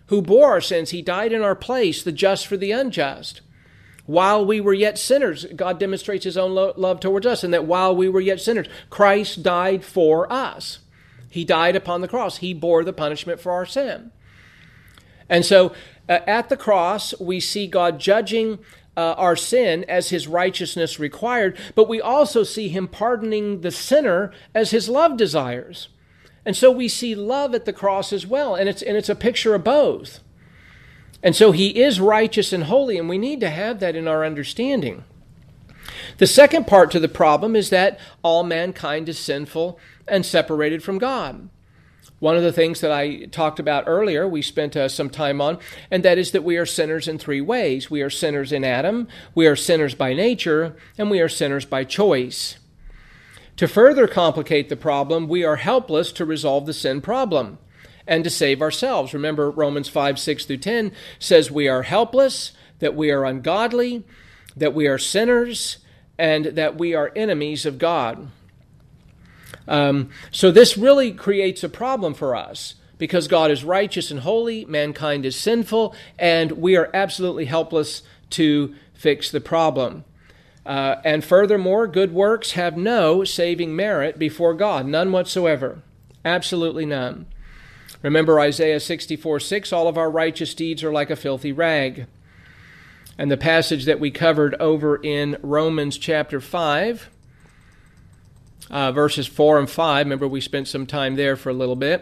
who bore our sins. He died in our place, the just for the unjust. While we were yet sinners, God demonstrates his own lo- love towards us, and that while we were yet sinners, Christ died for us. He died upon the cross. He bore the punishment for our sin. And so uh, at the cross, we see God judging uh, our sin as his righteousness required, but we also see him pardoning the sinner as his love desires. And so we see love at the cross as well, and it's and it's a picture of both. And so he is righteous and holy, and we need to have that in our understanding. The second part to the problem is that all mankind is sinful and separated from God. One of the things that I talked about earlier, we spent uh, some time on, and that is that we are sinners in three ways. We are sinners in Adam, we are sinners by nature, and we are sinners by choice. To further complicate the problem, we are helpless to resolve the sin problem and to save ourselves. Remember, Romans five, six through ten says we are helpless, that we are ungodly, that we are sinners, and that we are enemies of God. Um, so this really creates a problem for us because God is righteous and holy, mankind is sinful, and we are absolutely helpless to fix the problem. Uh, and furthermore, good works have no saving merit before God, none whatsoever, absolutely none. Remember Isaiah sixty-four, six, all of our righteous deeds are like a filthy rag. And the passage that we covered over in Romans chapter five, uh, verses four and five, remember we spent some time there for a little bit,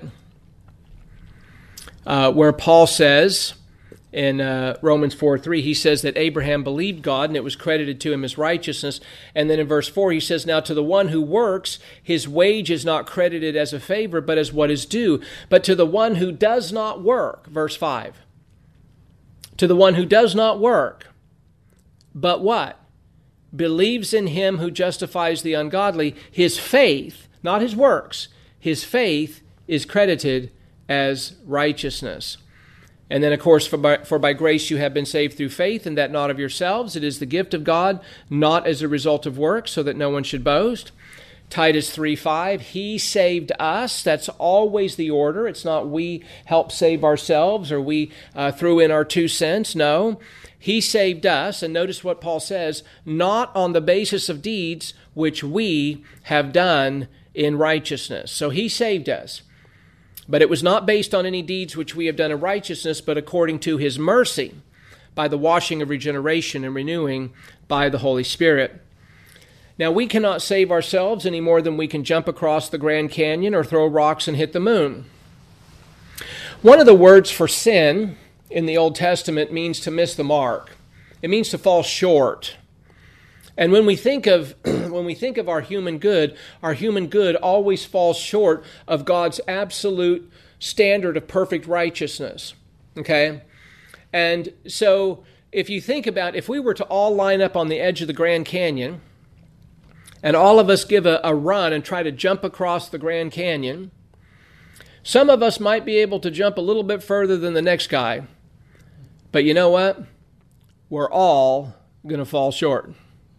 uh, where Paul says in uh, Romans four, three, he says that Abraham believed God and it was credited to him as righteousness. And then in verse four, he says, now to the one who works, his wage is not credited as a favor, but as what is due. But to the one who does not work, verse five, to the one who does not work, but what? Believes in him who justifies the ungodly, his faith, not his works, his faith is credited as righteousness. And then, of course, for by, for by grace you have been saved through faith, and that not of yourselves. It is the gift of God, not as a result of works, so that no one should boast. Titus three, five, he saved us. That's always the order. It's not we help save ourselves or we uh, threw in our two cents. No, he saved us. And notice what Paul says, not on the basis of deeds which we have done in righteousness. So he saved us. But it was not based on any deeds which we have done in righteousness, but according to his mercy, by the washing of regeneration and renewing by the Holy Spirit. Now, we cannot save ourselves any more than we can jump across the Grand Canyon or throw rocks and hit the moon. One of the words for sin in the Old Testament means to miss the mark. It means to fall short. And when we think of when we think of our human good, our human good always falls short of God's absolute standard of perfect righteousness. Okay? And so if you think about, if we were to all line up on the edge of the Grand Canyon, and all of us give a, a run and try to jump across the Grand Canyon, some of us might be able to jump a little bit further than the next guy. But you know what? We're all going to fall short.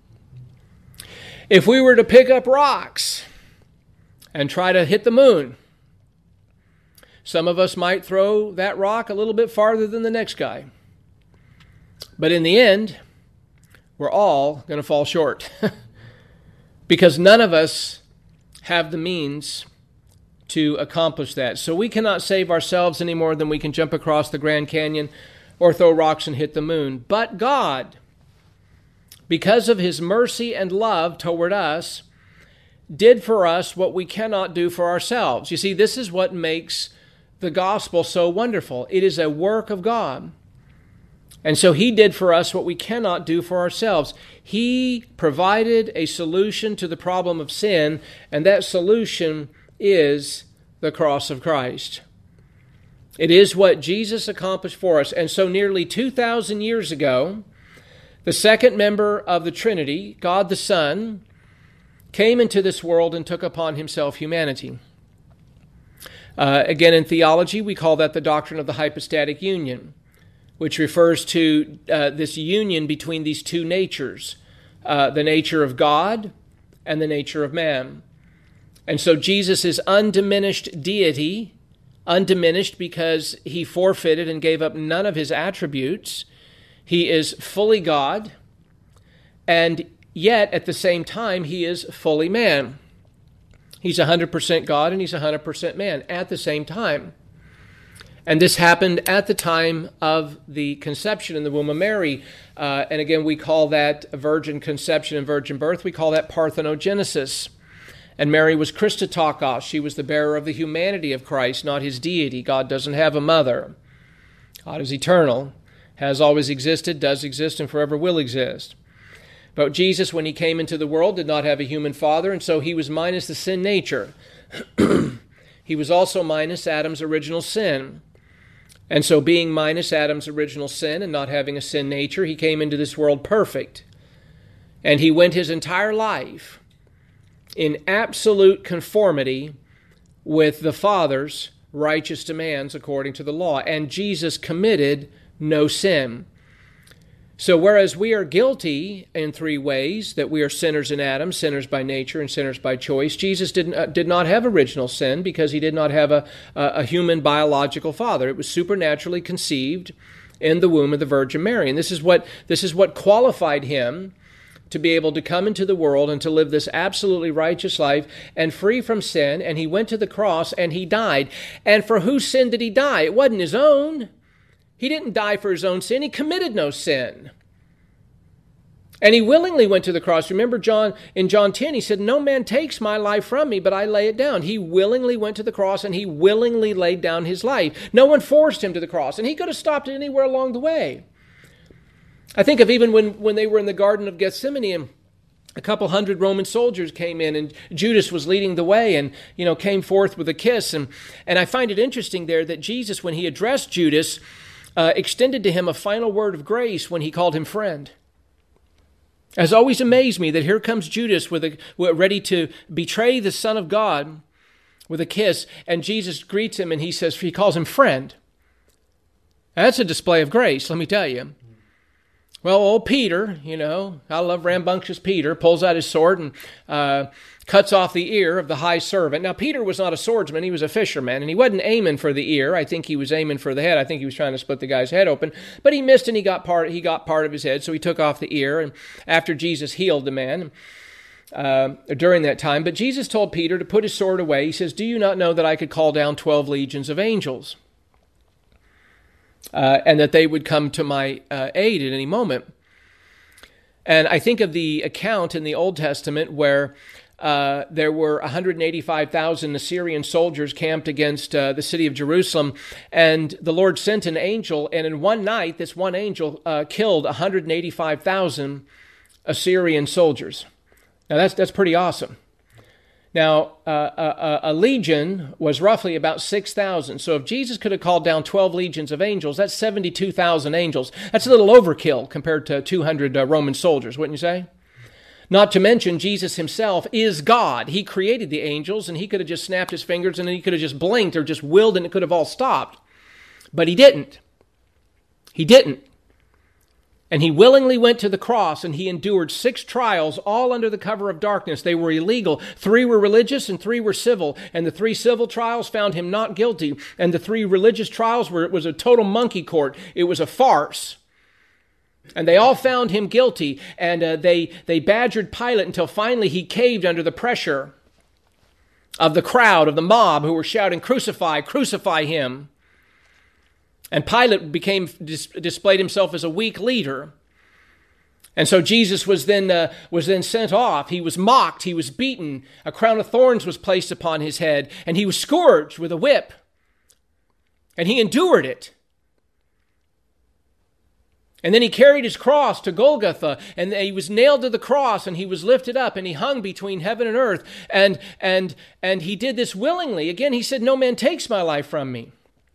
If we were to pick up rocks and try to hit the moon, some of us might throw that rock a little bit farther than the next guy. But in the end, we're all going to fall short because none of us have the means to accomplish that. So we cannot save ourselves any more than we can jump across the Grand Canyon or throw rocks and hit the moon. But God, because of his mercy and love toward us, did for us what we cannot do for ourselves. You see, this is what makes the gospel so wonderful. It is a work of God. And so he did for us what we cannot do for ourselves. He provided a solution to the problem of sin, and that solution is the cross of Christ. It is what Jesus accomplished for us. And so nearly two thousand years ago, the second member of the Trinity, God the Son, came into this world and took upon himself humanity. Uh, again, in theology, we call that the doctrine of the hypostatic union, which refers to uh, this union between these two natures, uh, the nature of God and the nature of man. And so Jesus' undiminished deity undiminished because he forfeited and gave up none of his attributes. He is fully God, and yet at the same time, he is fully man. He's one hundred percent God and he's one hundred percent man at the same time. And this happened at the time of the conception in the womb of Mary. Uh, and again, we call that virgin conception and virgin birth. We call that parthenogenesis. And Mary was Christotokos. She was the bearer of the humanity of Christ, not his deity. God doesn't have a mother. God is eternal, has always existed, does exist, and forever will exist. But Jesus, when he came into the world, did not have a human father, and so he was minus the sin nature. He was also minus Adam's original sin. And so being minus Adam's original sin and not having a sin nature, he came into this world perfect. And he went his entire life in absolute conformity with the Father's righteous demands according to the law. And Jesus committed no sin. So whereas we are guilty in three ways, that we are sinners in Adam, sinners by nature, and sinners by choice, Jesus did, uh, did not have original sin because he did not have a, a, a human biological father. It was supernaturally conceived in the womb of the Virgin Mary. And this is what, this is what qualified him to be able to come into the world and to live this absolutely righteous life and free from sin. And he went to the cross and he died. And for whose sin did he die? It wasn't his own. He didn't die for his own sin. He committed no sin. And he willingly went to the cross. Remember John in John ten, he said, "No man takes my life from me, but I lay it down." He willingly went to the cross and he willingly laid down his life. No one forced him to the cross, and he could have stopped anywhere along the way. I think of even when, when they were in the Garden of Gethsemane, and a couple hundred Roman soldiers came in, and Judas was leading the way and, you know, came forth with a kiss. And, and I find it interesting there that Jesus, when he addressed Judas, Uh, extended to him a final word of grace when he called him friend. It has always amazed me that here comes Judas with a, ready to betray the Son of God with a kiss, and Jesus greets him and he says, he calls him friend. That's a display of grace, let me tell you. Well, old Peter, you know, I love rambunctious Peter, pulls out his sword and uh, cuts off the ear of the high servant. Now, Peter was not a swordsman, he was a fisherman, and he wasn't aiming for the ear. I think he was aiming for the head. I think he was trying to split the guy's head open, but he missed and he got part, he got part of his head, so he took off the ear, and after Jesus healed the man uh, during that time. But Jesus told Peter to put his sword away. He says, "Do you not know that I could call down twelve legions of angels? Uh, and that they would come to my uh, aid at any moment." And I think of the account in the Old Testament where uh, there were one hundred eighty-five thousand Assyrian soldiers camped against uh, the city of Jerusalem, and the Lord sent an angel, and in one night, this one angel uh, killed one hundred eighty-five thousand Assyrian soldiers. Now that's that's pretty awesome. Now, uh, a, a legion was roughly about six thousand. So if Jesus could have called down twelve legions of angels, that's seventy-two thousand angels. That's a little overkill compared to two hundred uh, Roman soldiers, wouldn't you say? Not to mention, Jesus himself is God. He created the angels, and he could have just snapped his fingers, and then he could have just blinked or just willed, and it could have all stopped. But he didn't. He didn't. And he willingly went to the cross, and he endured six trials, all under the cover of darkness. They were illegal. Three were religious and three were civil. And the three civil trials found him not guilty. And the three religious trials were, it was a total monkey court. It was a farce. And they all found him guilty. And uh, they, they badgered Pilate until finally he caved under the pressure of the crowd, of the mob who were shouting, "Crucify, crucify him." And Pilate became dis- displayed himself as a weak leader. And so Jesus was then uh, was then sent off. He was mocked. He was beaten. A crown of thorns was placed upon his head. And he was scourged with a whip. And he endured it. And then he carried his cross to Golgotha. And he was nailed to the cross. And he was lifted up. And he hung between heaven and earth. And, and, and he did this willingly. Again, he said, "No man takes my life from me."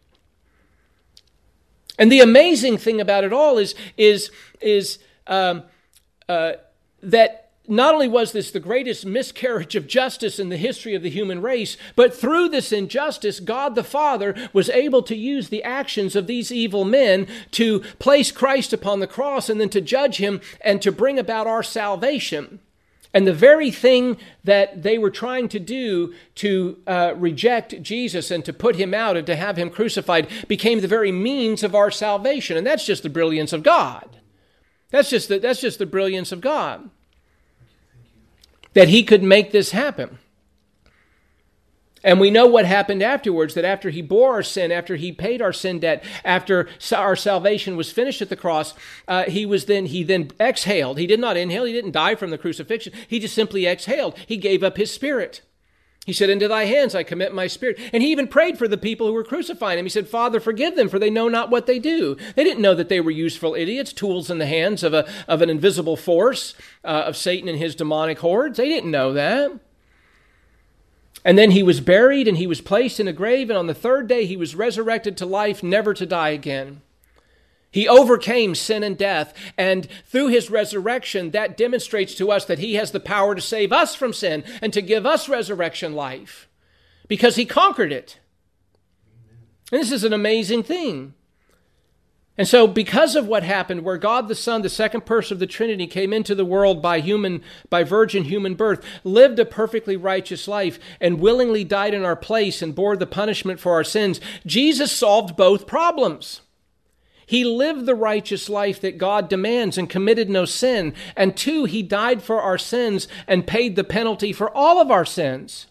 And the amazing thing about it all is, is, is um, uh, that not only was this the greatest miscarriage of justice in the history of the human race, but through this injustice, God the Father was able to use the actions of these evil men to place Christ upon the cross and then to judge him and to bring about our salvation. And the very thing that they were trying to do to uh, reject Jesus and to put him out and to have him crucified became the very means of our salvation. And that's just the brilliance of God. That's just the, that's just the brilliance of God. That he could make this happen. And we know what happened afterwards, that after he bore our sin, after he paid our sin debt, after our salvation was finished at the cross, uh, he was then he then exhaled. He did not inhale. He didn't die from the crucifixion. He just simply exhaled. He gave up his spirit. He said, into thy hands I commit my spirit. And he even prayed for the people who were crucifying him. He said, Father, forgive them, for they know not what they do. They didn't know that they were useful idiots, tools in the hands of, a, of an invisible force, uh, of Satan and his demonic hordes. They didn't know that. And then he was buried and he was placed in a grave, and on the third day he was resurrected to life, never to die again. He overcame sin and death, and through his resurrection, that demonstrates to us that he has the power to save us from sin and to give us resurrection life, because he conquered it. And this is an amazing thing. And so because of what happened, where God the Son, the second person of the Trinity, came into the world by human, by virgin human birth, lived a perfectly righteous life, and willingly died in our place and bore the punishment for our sins, Jesus solved both problems. He lived the righteous life that God demands and committed no sin. And two, he died for our sins and paid the penalty for all of our sins.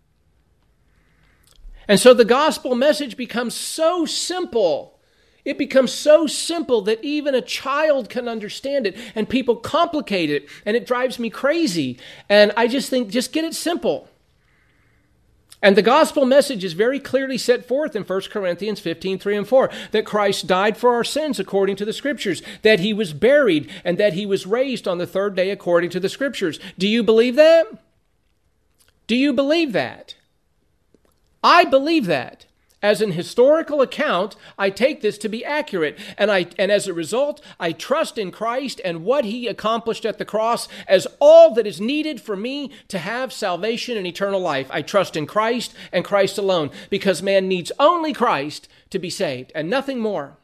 And so the gospel message becomes so simple. It becomes so simple that even a child can understand it, and people complicate it, and it drives me crazy. And I just think, just get it simple. And the gospel message is very clearly set forth in First Corinthians fifteen, three and four, that Christ died for our sins according to the Scriptures, that he was buried, and that he was raised on the third day according to the Scriptures. Do you believe that? Do you believe that? I believe that. As an historical account, I take this to be accurate, and I and as a result, I trust in Christ and what he accomplished at the cross as all that is needed for me to have salvation and eternal life. I trust in Christ and Christ alone, because man needs only Christ to be saved and nothing more.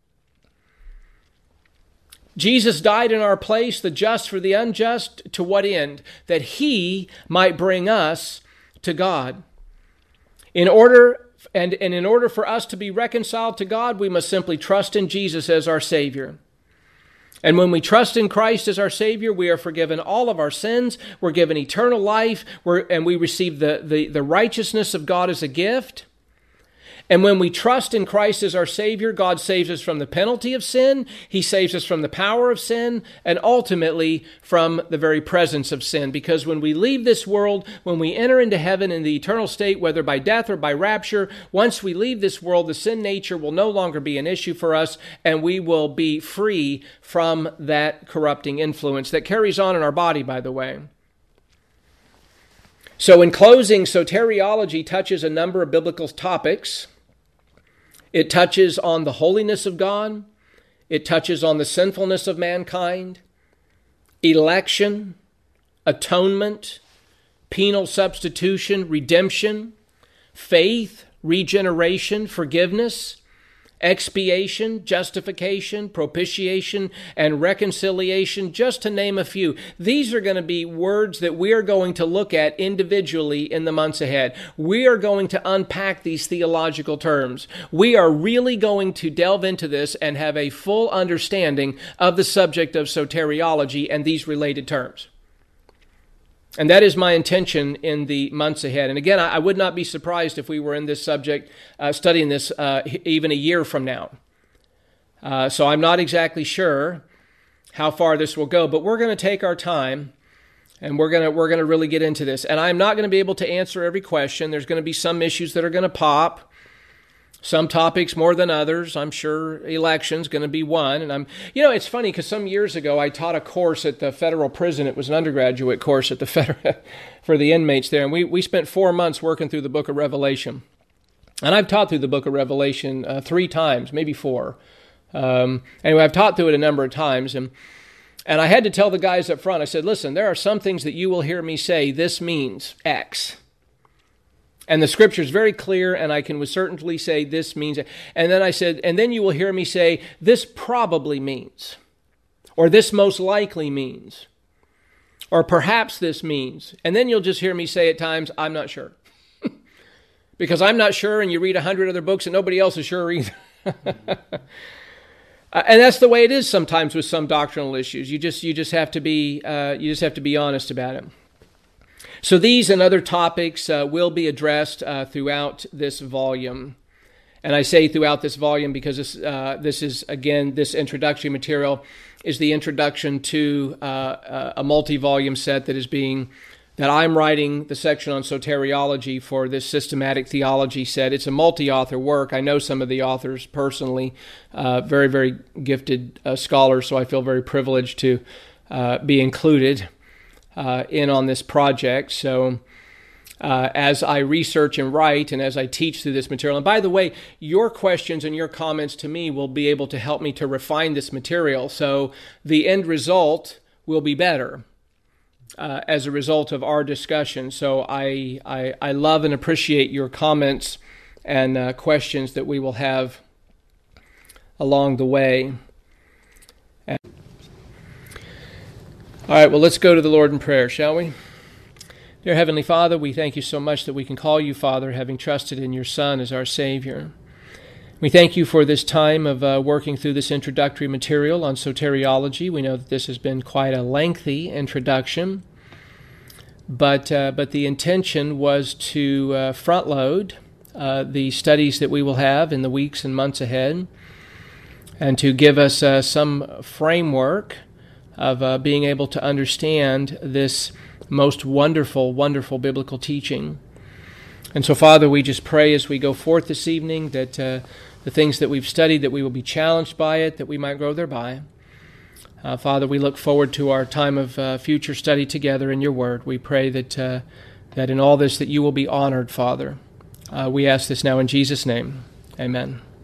Jesus died in our place, the just for the unjust, to what end? That he might bring us to God. In order And, and in order for us to be reconciled to God, we must simply trust in Jesus as our Savior. And when we trust in Christ as our Savior, we are forgiven all of our sins. We're given eternal life, we're, and we receive the, the, the righteousness of God as a gift. And when we trust in Christ as our Savior, God saves us from the penalty of sin. He saves us from the power of sin, and ultimately from the very presence of sin. Because when we leave this world, when we enter into heaven in the eternal state, whether by death or by rapture, once we leave this world, the sin nature will no longer be an issue for us, and we will be free from that corrupting influence that carries on in our body, by the way. So in closing, soteriology touches a number of biblical topics. It touches on the holiness of God. It touches on the sinfulness of mankind, election, atonement, penal substitution, redemption, faith, regeneration, forgiveness, expiation, justification, propitiation, and reconciliation, just to name a few. These are going to be words that we are going to look at individually in the months ahead. We are going to unpack these theological terms. We are really going to delve into this and have a full understanding of the subject of soteriology and these related terms. And that is my intention in the months ahead. And again, I would not be surprised if we were in this subject, uh, studying this uh, even a year from now. Uh, so I'm not exactly sure how far this will go, but we're going to take our time, and we're going to we're going to really get into this. And I'm not going to be able to answer every question. There's going to be some issues that are going to pop. Some topics more than others. I'm sure election's going to be one. And I'm, you know, it's funny because some years ago I taught a course at the federal prison. It was an undergraduate course at the federal for the inmates there, and we we spent four months working through the Book of Revelation. And I've taught through the Book of Revelation uh, three times, maybe four. Um, anyway, I've taught through it a number of times, and and I had to tell the guys up front. I said, "Listen, there are some things that you will hear me say. This means X." And the Scripture is very clear, and I can with certainty say this means, and then I said, and then you will hear me say, this probably means, or this most likely means, Or perhaps this means. And then you'll just hear me say at times, I'm not sure. Because I'm not sure, and you read a hundred other books and nobody else is sure either. Uh, and that's the way it is sometimes with some doctrinal issues. You just you just have to be uh, you just have to be honest about it. So these and other topics uh, will be addressed uh, throughout this volume, and I say throughout this volume because this uh, this is again this introductory material is the introduction to uh, a multi-volume set that is being. that I'm writing the section on soteriology for this systematic theology set. It's a multi-author work. I know some of the authors personally, uh, very, very gifted uh, scholars, so I feel very privileged to uh, be included uh, in on this project. So uh, as I research and write and as I teach through this material, and by the way, your questions and your comments to me will be able to help me to refine this material, so the end result will be better. Uh, as a result of our discussion. So I, I, I love and appreciate your comments and uh, questions that we will have along the way. And all right, well, let's go to the Lord in prayer, shall we? Dear Heavenly Father, we thank you so much that we can call you Father, having trusted in your Son as our Savior. We thank you for this time of uh, working through this introductory material on soteriology. We know that this has been quite a lengthy introduction, but uh, but the intention was to uh, front load uh, the studies that we will have in the weeks and months ahead, and to give us uh, some framework of uh, being able to understand this most wonderful, wonderful biblical teaching. And so, Father, we just pray as we go forth this evening that uh, the things that we've studied, that we will be challenged by it, that we might grow thereby. Uh, Father, we look forward to our time of uh, future study together in your word. We pray that uh, that in all this that you will be honored, Father. Uh, we ask this now in Jesus' name. Amen.